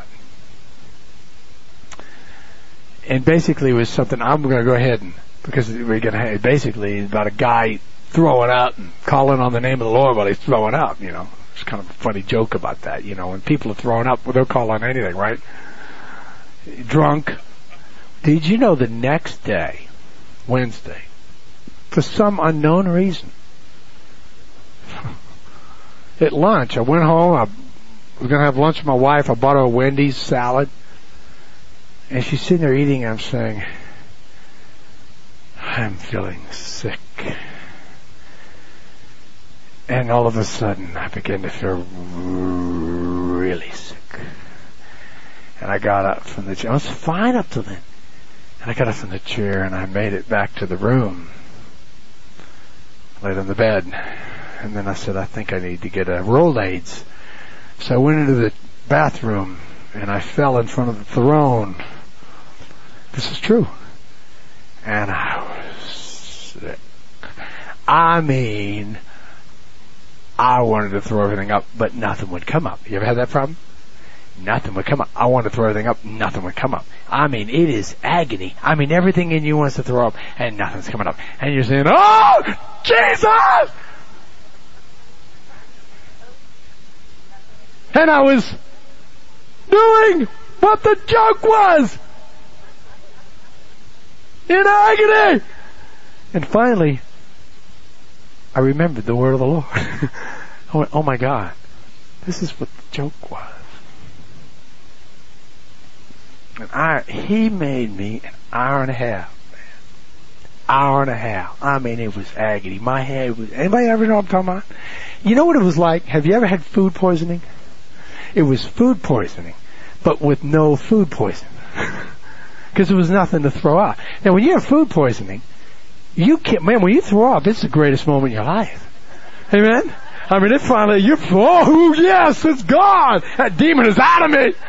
And basically it was something, I'm going to go ahead and, because we're going to have, basically about a guy throwing out and calling on the name of the Lord while he's throwing out, you know. It's kind of a funny joke about that, you know. When people are throwing up, well, they'll call on anything, right? Drunk. Did you know the next day, Wednesday, for some unknown reason, at lunch, I went home, I was going to have lunch with my wife, I bought her a Wendy's salad, and she's sitting there eating, and I'm saying, I'm feeling sick. And all of a sudden, I began to feel really sick. And I got up from the chair. I was fine up to then. And I got up from the chair, and I made it back to the room. Laid on the bed. And then I said, I think I need to get a Rolaids. So I went into the bathroom, and I fell in front of the throne. This is true. And I was sick. I mean, I wanted to throw everything up, but nothing would come up. You ever had that problem? Nothing would come up. I wanted to throw everything up, nothing would come up. I mean, it is agony. I mean, everything in you wants to throw up, and nothing's coming up. And you're saying, oh, Jesus! And I was doing what the joke was. In agony. And finally, I remembered the word of the Lord. I went, oh my God, this is what the joke was. And he made me an hour and a half, man. Hour and a half. I mean, it was agony. My head was, anybody ever know what I'm talking about? You know what it was like? Have you ever had food poisoning? It was food poisoning, but with no food poisoning. Because there was nothing to throw out. Now, when you have food poisoning, you can't, man, when you throw up, it's the greatest moment in your life. Amen? I mean, it finally, oh, yes, it's gone. That demon is out of me.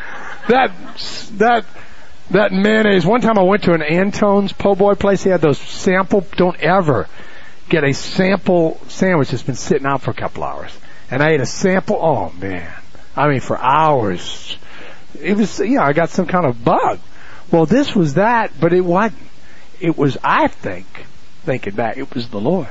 That mayonnaise. One time I went to an Antone's po' boy place. They had those sample, don't ever get a sample sandwich that's been sitting out for a couple hours. And I ate a sample, oh man. I mean, for hours. It was, you know, I got some kind of bug. Well, this was that, but it wasn't. It was, I think, thinking back, it was the Lord.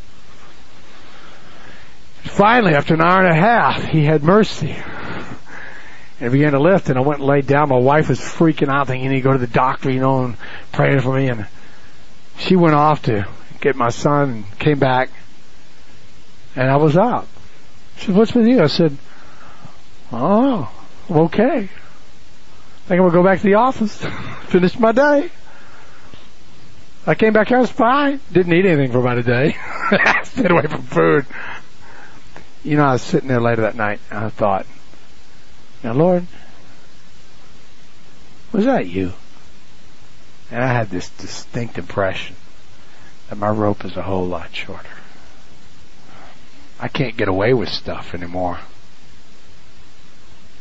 Finally, after an hour and a half, he had mercy. And it began to lift, and I went and laid down. My wife was freaking out, thinking, you need to go to the doctor, you know, and praying for me. And she went off to get my son and came back, and I was up. She said, what's with you? I said, oh, I'm okay. I think I'm going to go back to the office, finish my day. I came back here, I was fine. Didn't eat anything for about a day. Stayed away from food. You know, I was sitting there later that night, and I thought, now, Lord, was that you? And I had this distinct impression that my rope is a whole lot shorter. I can't get away with stuff anymore.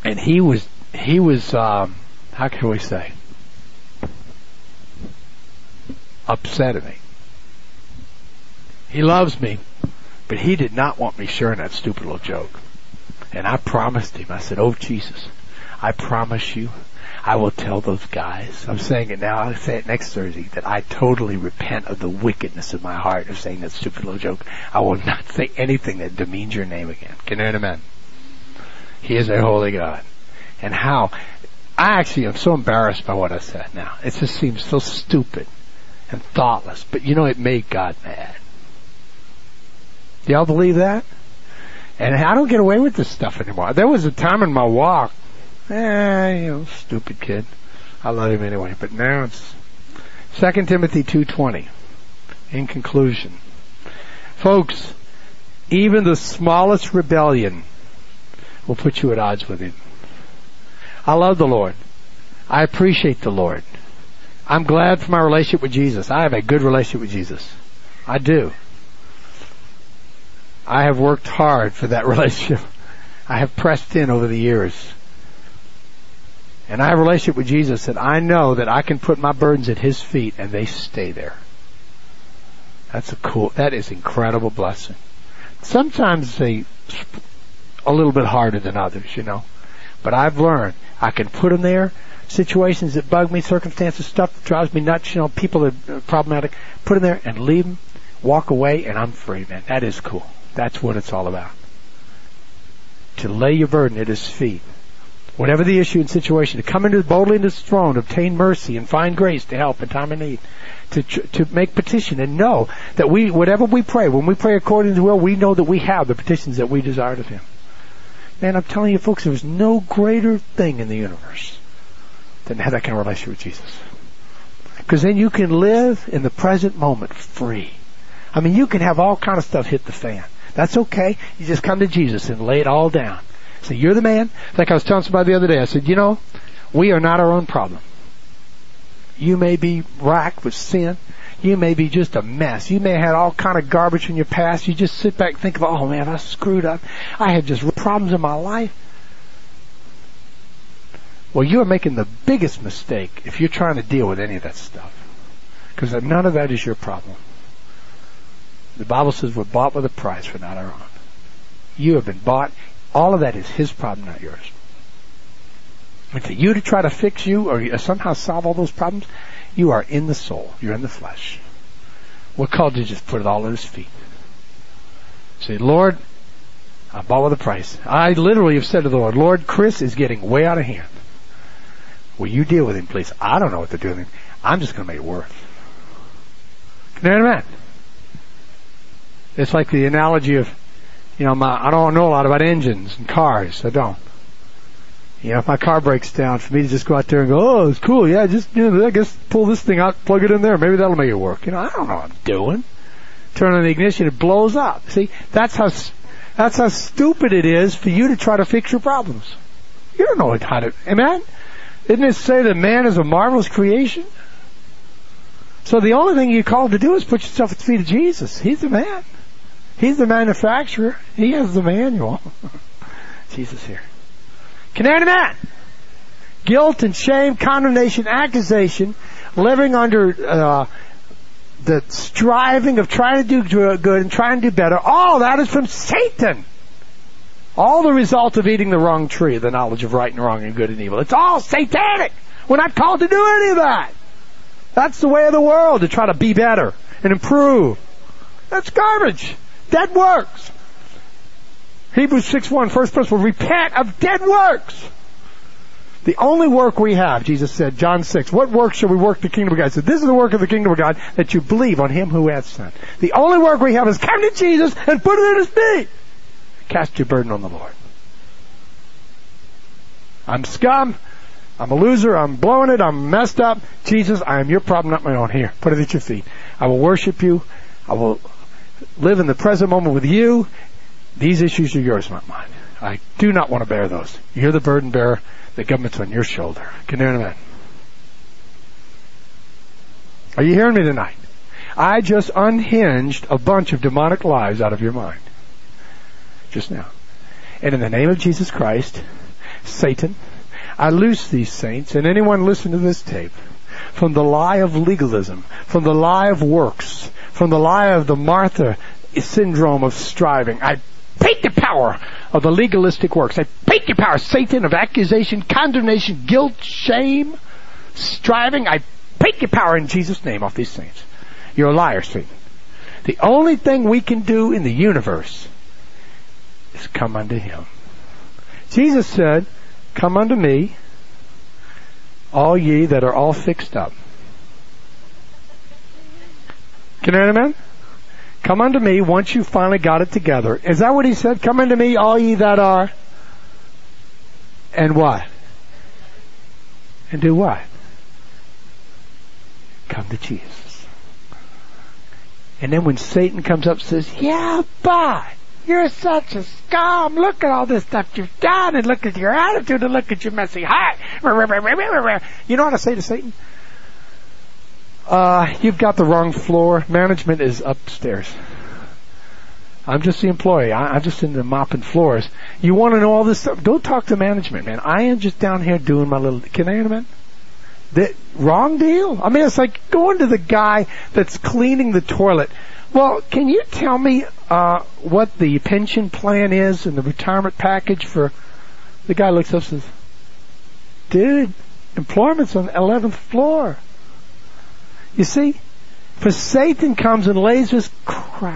And he was, how can we say, upset at me. He loves me, but he did not want me sharing that stupid little joke. And I promised him, I said, oh Jesus, I promise you, I will tell those guys. I'm saying it now, I'll say it next Thursday, that I totally repent of the wickedness of my heart of saying that stupid little joke. I will not say anything that demeans your name again. Can you hear amen? He is a holy God. And how? I actually am so embarrassed by what I said now. It just seems so stupid and thoughtless. But you know, it made God mad. Do y'all believe that? And I don't get away with this stuff anymore. There was a time in my walk, stupid kid. I love him anyway. But now it's 2 Timothy 2:20. In conclusion, folks, even the smallest rebellion will put you at odds with him. I love the Lord. I appreciate the Lord. I'm glad for my relationship with Jesus. I have a good relationship with Jesus. I do. I have worked hard for that relationship. I have pressed in over the years. And I have a relationship with Jesus that I know that I can put my burdens at His feet and they stay there. That is incredible blessing. Sometimes they a little bit harder than others, you know. But I've learned I can put them there. Situations that bug me, circumstances, stuff that drives me nuts, you know, people that are problematic, put them there and leave them, walk away, and I'm free, man. That is cool. That's what it's all about. To lay your burden at His feet. Whatever the issue and situation, to come boldly into His throne, obtain mercy, and find grace to help in time of need. To make petition and know that whatever we pray, when we pray according to His will, we know that we have the petitions that we desire of Him. Man, I'm telling you folks, there's no greater thing in the universe than to have that kind of relationship with Jesus. Because then you can live in the present moment free. I mean, you can have all kind of stuff hit the fan. That's okay. You just come to Jesus and lay it all down. Say, you're the man. Like I was telling somebody the other day, I said, you know, we are not our own problem. You may be racked with sin. You may be just a mess. You may have had all kind of garbage in your past. You just sit back and think about, oh man, I screwed up. I had just problems in my life. Well, you are making the biggest mistake if you're trying to deal with any of that stuff. Because none of that is your problem. The Bible says we're bought with a price, we're not our own. You have been bought. All of that is His problem, not yours. And for you to try to fix you or somehow solve all those problems, you are in the soul. You're in the flesh. We're called to just put it all at His feet. Say, Lord, I'm bought with a price. I literally have said to the Lord, Lord, Chris is getting way out of hand. Will you deal with him, please? I don't know what to do with him. I'm just going to make it work. Can you understand? It's like the analogy of, you know, I don't know a lot about engines and cars. I don't. You know, if my car breaks down, for me to just go out there and go, oh, it's cool, yeah, just, you know, I guess pull this thing out, plug it in there, maybe that'll make it work. You know, I don't know what I'm doing. Turn on the ignition, it blows up. See, that's how stupid it is for you to try to fix your problems. You don't know how to, amen? Didn't it say that man is a marvelous creation? So the only thing you're called to do is put yourself at the feet of Jesus. He's the man. He's the manufacturer. He has the manual. Jesus here. Can you amen? Guilt and shame, condemnation, accusation, living under the striving of trying to do good and trying to do better, all that is from Satan. All the result of eating the wrong tree, the knowledge of right and wrong and good and evil. It's all satanic. We're not called to do any of that. That's the way of the world, to try to be better and improve. That's garbage. Dead works. Hebrews 6:1, first principle, repent of dead works. The only work we have, Jesus said, John 6, what work shall we work the kingdom of God? He said, this is the work of the kingdom of God, that you believe on Him who hath sent. The only work we have is come to Jesus and put it at His feet. Cast your burden on the Lord. I'm scum. I'm a loser. I'm blowing it. I'm messed up. Jesus, I am your problem, not my own. Here, put it at your feet. I will worship you. I will live in the present moment with you. These issues are yours, not mine. I do not want to bear those. You're the burden bearer. The government's on your shoulder. Can you hear me? Are you hearing me tonight? I just unhinged a bunch of demonic lies out of your mind. Just now. And in the name of Jesus Christ, Satan, I loose these saints and anyone listening to this tape from the lie of legalism, from the lie of works, from the lie of the Martha syndrome of striving. I break the power of the legalistic works. I break the power, Satan, of accusation, condemnation, guilt, shame, striving. I break your power in Jesus' name off these saints. You're a liar, Satan. The only thing we can do in the universe is come unto Him. Jesus said, come unto me, all ye that are all fixed up. Can you hear amen? Come unto me once you finally got it together. Is that what He said? Come unto me, all ye that are. And what? And do what? Come to Jesus. And then when Satan comes up and says, yeah, but you're such a scum. Look at all this stuff you've done, and look at your attitude, and look at your messy heart. You know what I say to Satan? You've got the wrong floor. Management is upstairs. I'm just the employee. I'm just into mopping floors. You want to know all this stuff? Go talk to management, man. I am just down here doing my little... Can I hear, man? The wrong deal? I mean, it's like going to the guy that's cleaning the toilet. Well, can you tell me what the pension plan is and the retirement package for... The guy looks up and says, dude, employment's on the 11th floor. You see? For Satan comes and lays his crud.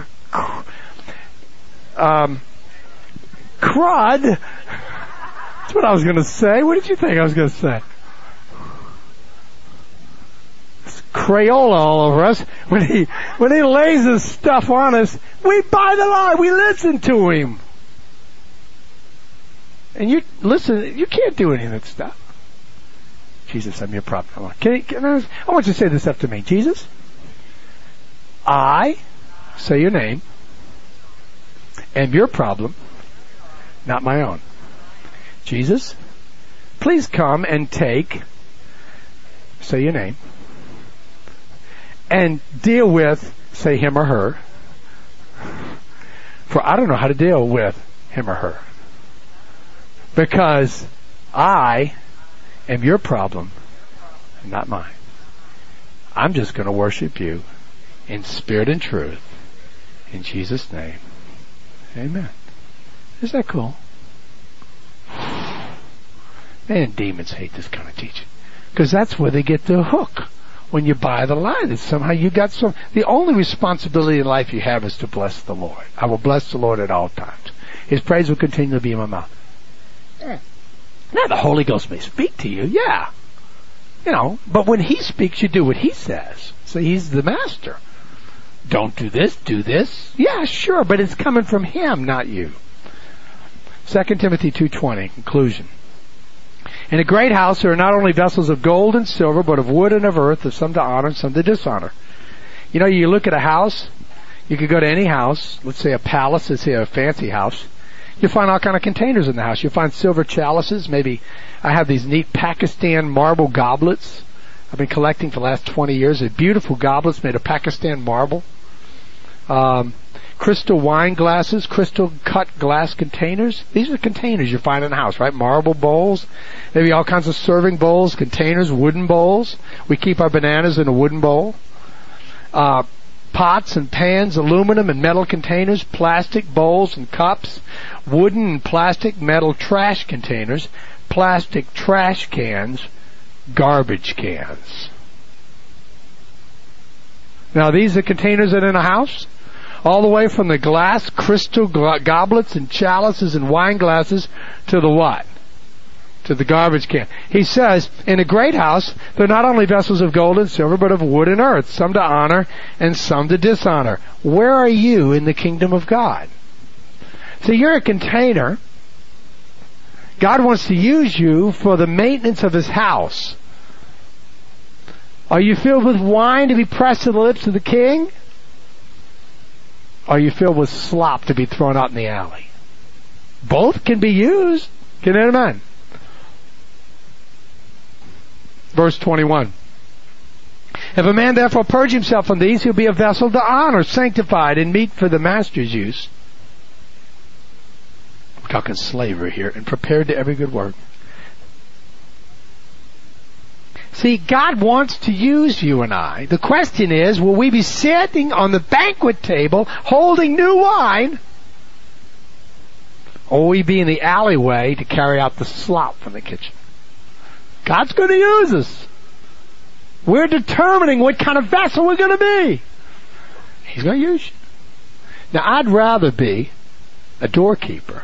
That's what I was going to say. What did you think I was going to say? Crayola all over us. When he lays his stuff on us, we buy the lie. We listen to him. And you listen. You can't do any of that stuff. Jesus, I'm your problem. I want you to say this after me. Jesus, I say your name, am your problem, not my own. Jesus, please come and take, say your name, and deal with, say him or her, for I don't know how to deal with him or her. Because I am your problem, not mine. I'm just going to worship you in spirit and truth. In Jesus' name. Amen. Is that cool? Man, demons hate this kind of teaching. Because that's where they get the hook. When you buy the lie, that somehow you got some... The only responsibility in life you have is to bless the Lord. I will bless the Lord at all times. His praise will continue to be in my mouth. Now the Holy Ghost may speak to you, yeah. You know, but when He speaks, you do what He says. So He's the master. Don't do this, do this. Yeah, sure, but it's coming from Him, not you. 2 Timothy 2:20, conclusion. In a great house there are not only vessels of gold and silver, but of wood and of earth, of some to honor and some to dishonor. You know, you look at a house, you could go to any house, let's say a palace, let's say a fancy house. You'll find all kind of containers in the house. You'll find silver chalices. Maybe I have these neat Pakistan marble goblets. I've been collecting for the last 20 years. They're beautiful goblets made of Pakistan marble. Crystal wine glasses, crystal cut glass containers. These are containers you find in the house, right? Marble bowls. Maybe all kinds of serving bowls, containers, wooden bowls. We keep our bananas in a wooden bowl. Pots and pans, aluminum and metal containers, plastic bowls and cups, wooden and plastic metal trash containers, plastic trash cans, garbage cans. Now these are containers that are in a house, all the way from the glass, crystal goblets and chalices and wine glasses to the what? To the garbage can. He says, in a great house, there are not only vessels of gold and silver, but of wood and earth, some to honor and some to dishonor. Where are you in the kingdom of God? So you're a container. God wants to use you for the maintenance of His house. Are you filled with wine to be pressed to the lips of the king? Are you filled with slop to be thrown out in the alley? Both can be used. Can you amen? Verse 21. If a man therefore purge himself from these, he'll be a vessel to honor, sanctified, and meet for the master's use. We're talking slavery here, and prepared to every good work. See, God wants to use you and I. The question is, will we be sitting on the banquet table holding new wine, or will we be in the alleyway to carry out the slop from the kitchen? God's going to use us. We're determining what kind of vessel we're going to be. He's going to use you. Now, I'd rather be a doorkeeper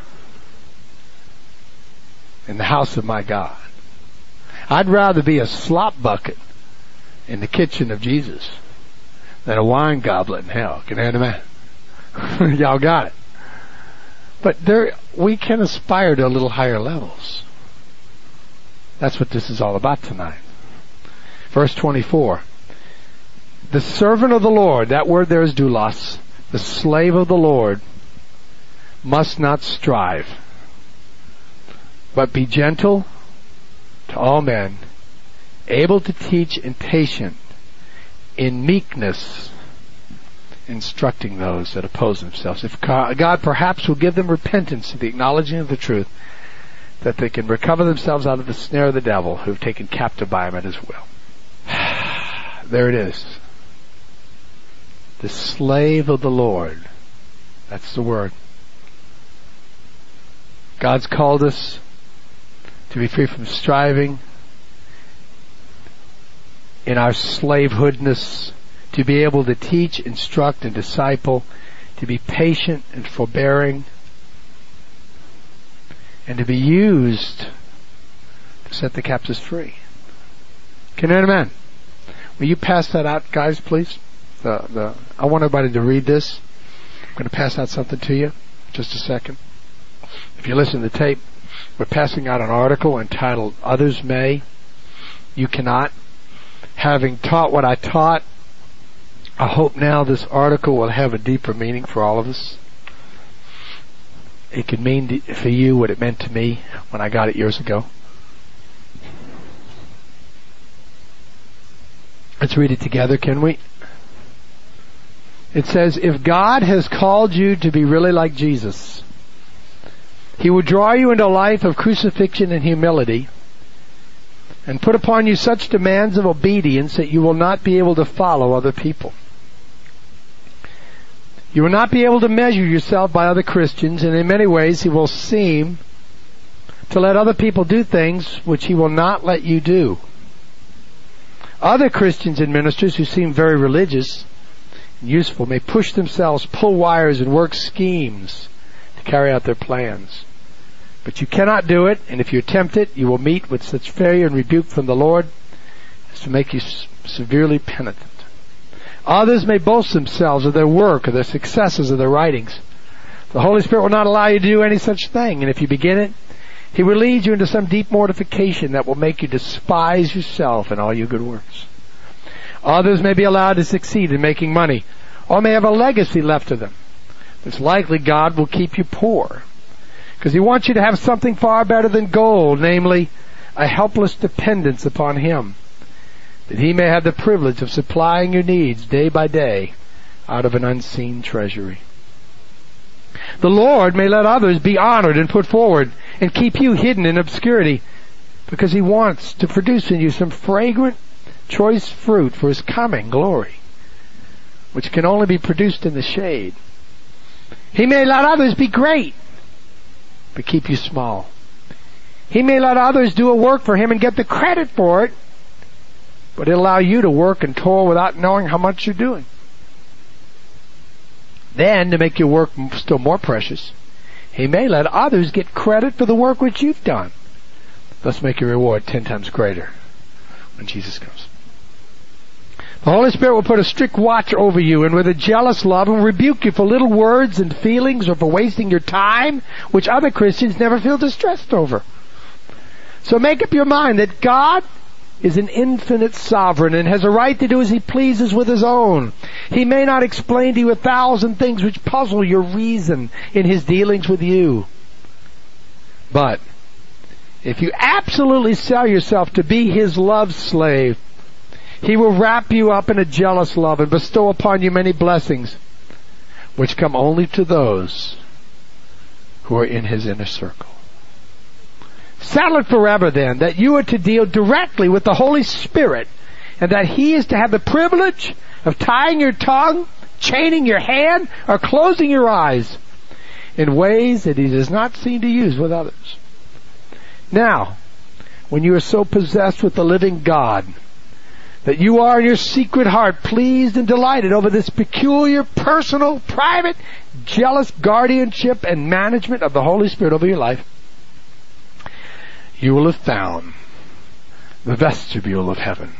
in the house of my God. I'd rather be a slop bucket in the kitchen of Jesus than a wine goblet in hell. Can you imagine? Y'all got it. But we can aspire to a little higher levels. That's what this is all about tonight. Verse 24. The servant of the Lord, that word there is doulos, the slave of the Lord, must not strive, but be gentle to all men, able to teach and patient, in meekness, instructing those that oppose themselves. If God perhaps will give them repentance to the acknowledging of the truth, that they can recover themselves out of the snare of the devil, who have taken captive by him at his will. There it is. The slave of the Lord. That's the word. God's called us to be free from striving in our slavehoodness, to be able to teach, instruct, and disciple, to be patient and forbearing, and to be used to set the captives free. Can you amen? Will you pass that out, guys, please? I want everybody to read this. I'm going to pass out something to you. Just a second. If you listen to the tape, we're passing out an article entitled, Others May, You Cannot. Having taught what I taught, I hope now this article will have a deeper meaning for all of us. It could mean for you what it meant to me when I got it years ago. Let's read it together, can we? It says, if God has called you to be really like Jesus, He will draw you into a life of crucifixion and humility, and put upon you such demands of obedience that you will not be able to follow other people. You will not be able to measure yourself by other Christians, and in many ways He will seem to let other people do things which He will not let you do. Other Christians and ministers who seem very religious and useful may push themselves, pull wires, and work schemes to carry out their plans. But you cannot do it, and if you attempt it, you will meet with such failure and rebuke from the Lord as to make you severely penitent. Others may boast themselves of their work or their successes or their writings. The Holy Spirit will not allow you to do any such thing, and if you begin it, He will lead you into some deep mortification that will make you despise yourself and all your good works. Others may be allowed to succeed in making money, or may have a legacy left to them. It's likely God will keep you poor, because He wants you to have something far better than gold, namely, a helpless dependence upon Him, that He may have the privilege of supplying your needs day by day out of an unseen treasury. The Lord may let others be honored and put forward, and keep you hidden in obscurity, because He wants to produce in you some fragrant, choice fruit for His coming glory, which can only be produced in the shade. He may let others be great, but keep you small. He may let others do a work for Him and get the credit for it, but He'll allow you to work and toil without knowing how much you're doing. Then, to make your work still more precious, He may let others get credit for the work which you've done, thus make your reward 10 times greater when Jesus comes. The Holy Spirit will put a strict watch over you, and with a jealous love will rebuke you for little words and feelings, or for wasting your time, which other Christians never feel distressed over. So make up your mind that God is an infinite sovereign and has a right to do as He pleases with His own. He may not explain to you 1,000 things which puzzle your reason in His dealings with you. But if you absolutely sell yourself to be His love slave, He will wrap you up in a jealous love and bestow upon you many blessings, which come only to those who are in His inner circle. Settle it forever then, that you are to deal directly with the Holy Spirit, and that He is to have the privilege of tying your tongue, chaining your hand, or closing your eyes in ways that He does not seem to use with others. Now, when you are so possessed with the living God, that you are in your secret heart pleased and delighted over this peculiar, personal, private, jealous guardianship and management of the Holy Spirit over your life, you will have found the vestibule of heaven.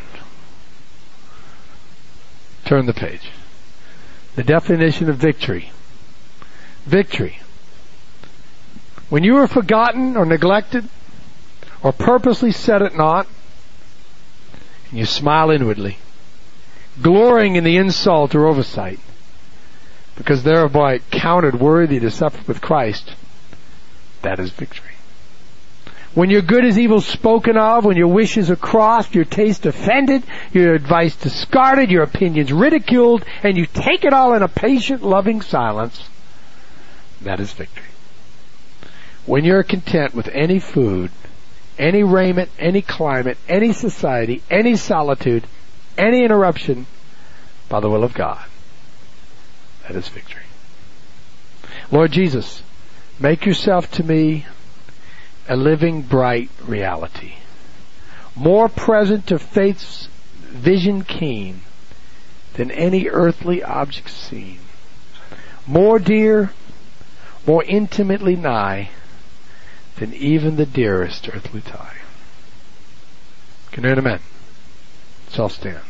Turn the page. The definition of victory. Victory. When you are forgotten or neglected or purposely set at naught, and you smile inwardly, glorying in the insult or oversight, because thereby counted worthy to suffer with Christ, that is victory. When your good is evil spoken of, when your wishes are crossed, your taste offended, your advice discarded, your opinions ridiculed, and you take it all in a patient, loving silence, that is victory. When you're content with any food, any raiment, any climate, any society, any solitude, any interruption by the will of God, that is victory. Lord Jesus, make yourself to me a living, bright reality, more present to faith's vision keen than any earthly object seen, more dear, more intimately nigh than even the dearest earthly tie. Can you hear an amen? Let's all stand.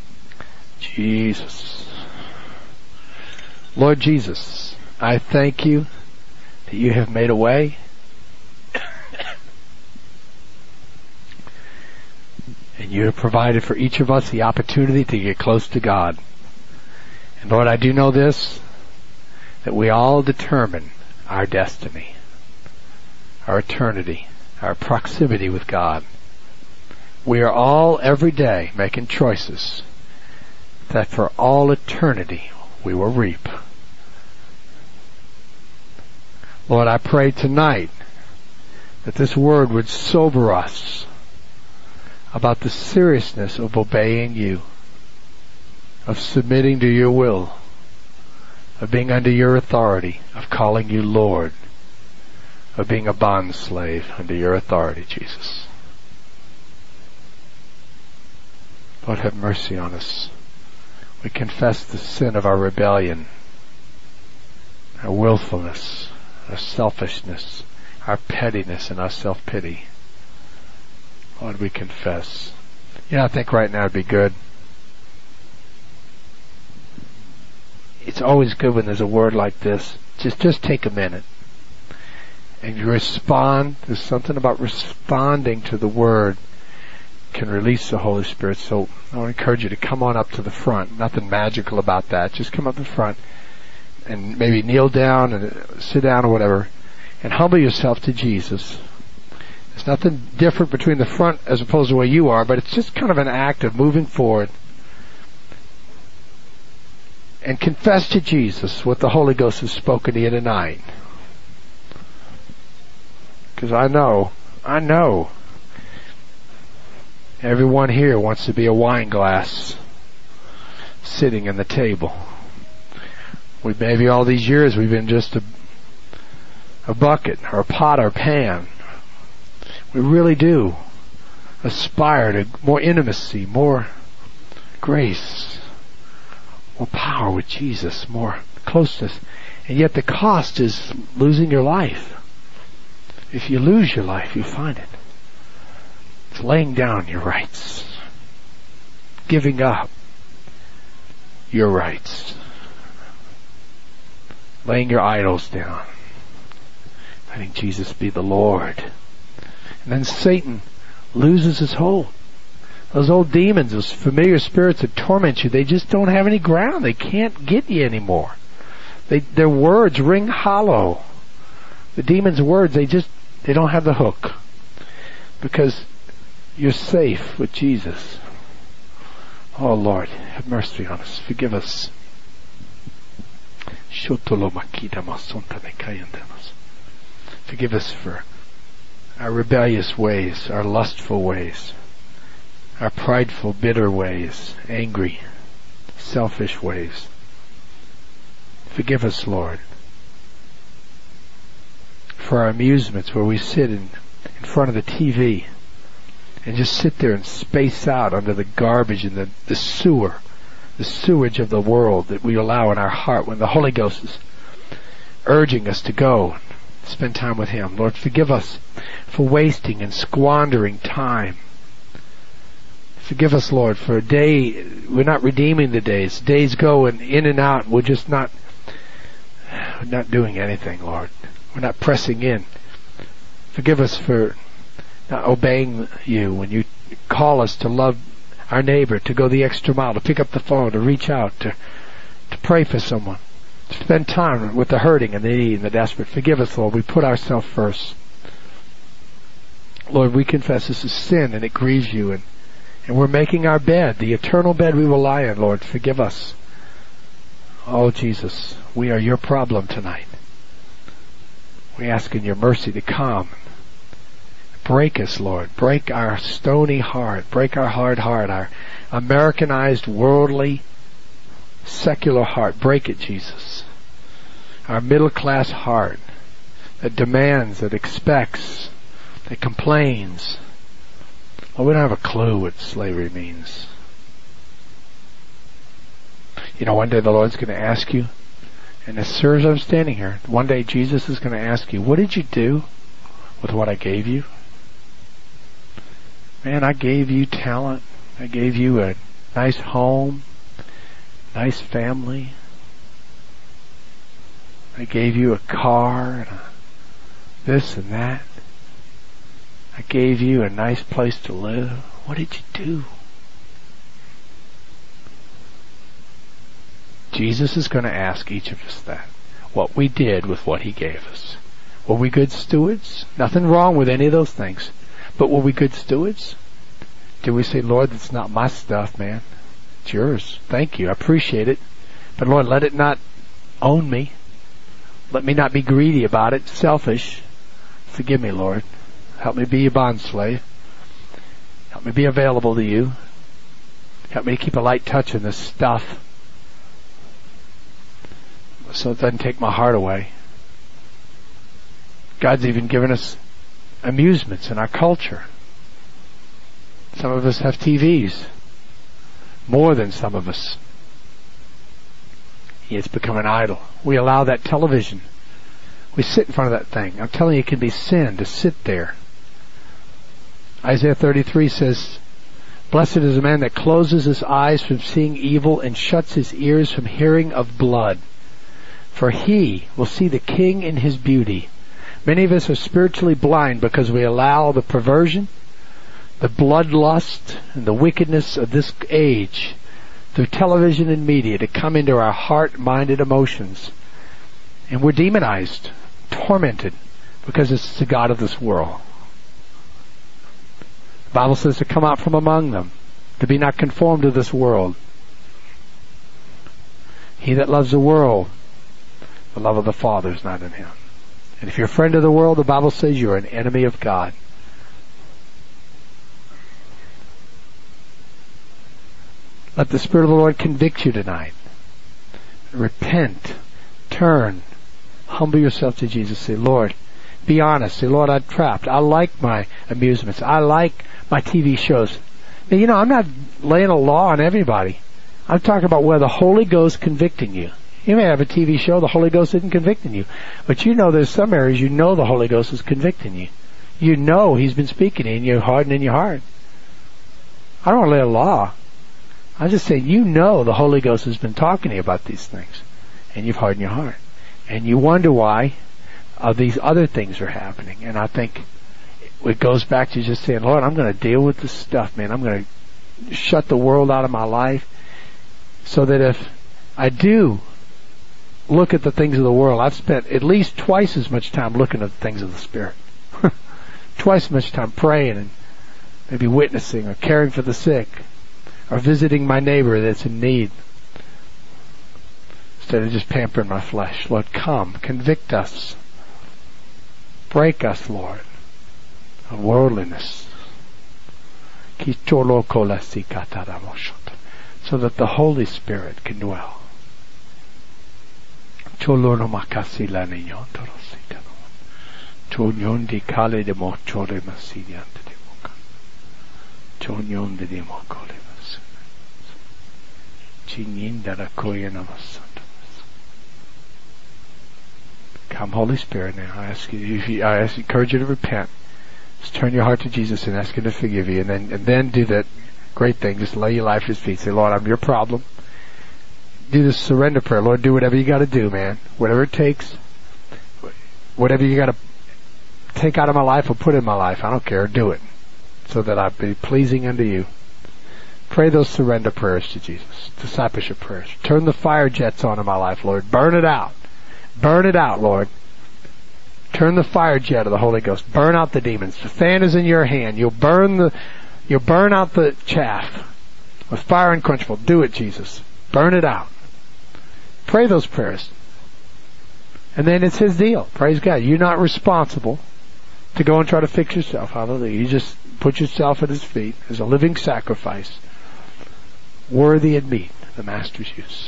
Jesus. Lord Jesus, I thank you that you have made a way. And you have provided for each of us the opportunity to get close to God. And Lord, I do know this, that we all determine our destiny, our eternity, our proximity with God. We are all every day making choices that for all eternity we will reap. Lord, I pray tonight that this word would sober us about the seriousness of obeying you, of submitting to your will, of being under your authority, of calling you Lord, of being a bond slave under your authority, Jesus. Lord, have mercy on us. We confess the sin of our rebellion, our willfulness, our selfishness, our pettiness, and our self-pity. Lord, we confess. You know, I think right now would be good. It's always good when there's a word like this. Just take a minute and you respond. There's something about responding to the word can release the Holy Spirit. So I want to encourage you to come on up to the front. Nothing magical about that. Just come up the front and maybe kneel down and sit down or whatever and humble yourself to Jesus. There's nothing different between the front as opposed to where you are, but it's just kind of an act of moving forward. And confess to Jesus what the Holy Ghost has spoken to you tonight. Because I know, everyone here wants to be a wine glass sitting in the table. Maybe all these years we've been just a bucket or a pot or a pan. We really do aspire to more intimacy, more grace, more power with Jesus, more closeness. And yet the cost is losing your life. If you lose your life, you find it. It's laying down your rights. Giving up your rights. Laying your idols down. Letting Jesus be the Lord. And then Satan loses his hold. Those old demons, those familiar spirits that torment you, they just don't have any ground. They can't get you anymore. Their words ring hollow. The demons' words, they don't have the hook. Because you're safe with Jesus. Oh Lord, have mercy on us. Forgive us. Forgive us for our rebellious ways, our lustful ways, our prideful, bitter ways, angry, selfish ways. Forgive us, Lord, for our amusements where we sit in front of the TV and just sit there and space out under the garbage and the sewage of the world that we allow in our heart when the Holy Ghost is urging us to go and spend time with Him. Lord, forgive us for wasting and squandering time. Forgive us, Lord, for a day, we're not redeeming the days. Days go in and out, we're just not doing anything, Lord. We're not pressing in. Forgive us for not obeying You when You call us to love our neighbor, to go the extra mile, to pick up the phone, to reach out, to pray for someone, to spend time with the hurting and the needy and the desperate. Forgive us, Lord. We put ourselves first. Lord, we confess this is sin and it grieves You, and we're making our bed, the eternal bed we will lie in. Lord, forgive us. Oh, Jesus, we are Your problem tonight. We ask in Your mercy to come. Break us, Lord. Break our stony heart. Break our hard heart, our Americanized, worldly, secular heart. Break it, Jesus. Our middle-class heart that demands, that expects, that complains. Oh, we don't have a clue what slavery means. You know, one day the Lord's going to ask you, and as sure as I'm standing here, one day Jesus is going to ask you, what did you do with what I gave you? Man, I gave you talent. I gave you a nice home, nice family. I gave you a car and this and that. I gave you a nice place to live. What did you do? Jesus is going to ask each of us that. What we did with what He gave us. Were we good stewards? Nothing wrong with any of those things. But were we good stewards? Did we say, Lord, that's not my stuff, man. It's Yours. Thank You. I appreciate it. But Lord, let it not own me. Let me not be greedy about it, selfish. Forgive me, Lord. Help me be a bondslave. Help me be available to You. Help me to keep a light touch on this stuff so it doesn't take my heart away. God's even given us amusements in our culture. Some of us have TVs. More than some of us. It's become an idol. We allow that television. We sit in front of that thing. I'm telling you, it can be sin to sit there. Isaiah 33 says, blessed is the man that closes his eyes from seeing evil and shuts his ears from hearing of blood. For he will see the King in His beauty. Many of us are spiritually blind because we allow the perversion, the bloodlust, and the wickedness of this age through television and media to come into our heart-minded emotions. And we're demonized, tormented, because it's the god of this world. The Bible says to come out from among them, to be not conformed to this world. He that loves the world, the love of the Father is not in him. And if you're a friend of the world, the Bible says you're an enemy of God. Let the Spirit of the Lord convict you tonight. Repent. Turn. Humble yourself to Jesus. Say, Lord, be honest. Say, Lord, I'm trapped. I like my amusements. I like my TV shows. Now, you know, I'm not laying a law on everybody. I'm talking about where the Holy Ghost convicting you. You may have a TV show, the Holy Ghost isn't convicting you. But you know there's some areas you know the Holy Ghost is convicting you. You know He's been speaking in your heart and in your heart. I don't want to lay a law. I'm just saying you know the Holy Ghost has been talking to you about these things. And you've hardened your heart. And you wonder why these other things are happening. And I think it goes back to just saying, Lord, I'm going to deal with this stuff, man. I'm going to shut the world out of my life so that if I do look at the things of the world, I've spent at least twice as much time looking at the things of the Spirit. Twice as much time praying and maybe witnessing or caring for the sick or visiting my neighbor that's in need instead of just pampering my flesh. Lord, come, convict us. Break us, Lord. worldliness. So that the Holy Spirit can dwell. Come, Holy Spirit, now. I encourage you to repent. Just turn your heart to Jesus and ask Him to forgive you, and then do that great thing. Just lay your life at His feet. Say, Lord, I'm your problem. Do this surrender prayer. Lord, do whatever you got to do, man. Whatever it takes. Whatever you got to take out of my life or put in my life, I don't care. Do it, so that I be pleasing unto you. Pray those surrender prayers to Jesus. Discipleship prayers. Turn the fire jets on in my life, Lord. Burn it out. Burn it out, Lord. Turn the fire jet of the Holy Ghost. Burn out the demons. The fan is in your hand. You'll burn out the chaff with fire unquenchable. Do it, Jesus. Burn it out. Pray those prayers. And then it's His deal. Praise God. You're not responsible to go and try to fix yourself. Hallelujah. You just put yourself at His feet as a living sacrifice, worthy and meet the Master's use.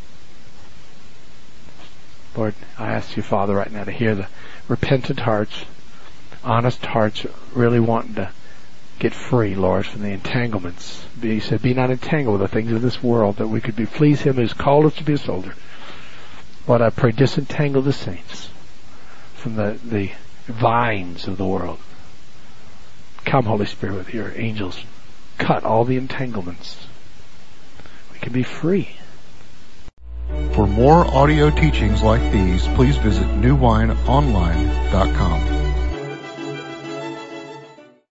Lord, I ask you, Father, right now to hear the repentant hearts, honest hearts, really wanting to get free, Lord, from the entanglements. He said, be not entangled with the things of this world, that we could please Him who has called us to be His soldier. Lord, I pray, disentangle the saints from the vines of the world. Come, Holy Spirit, with your angels. Cut all the entanglements. We can be free. For more audio teachings like these, please visit newwineonline.com.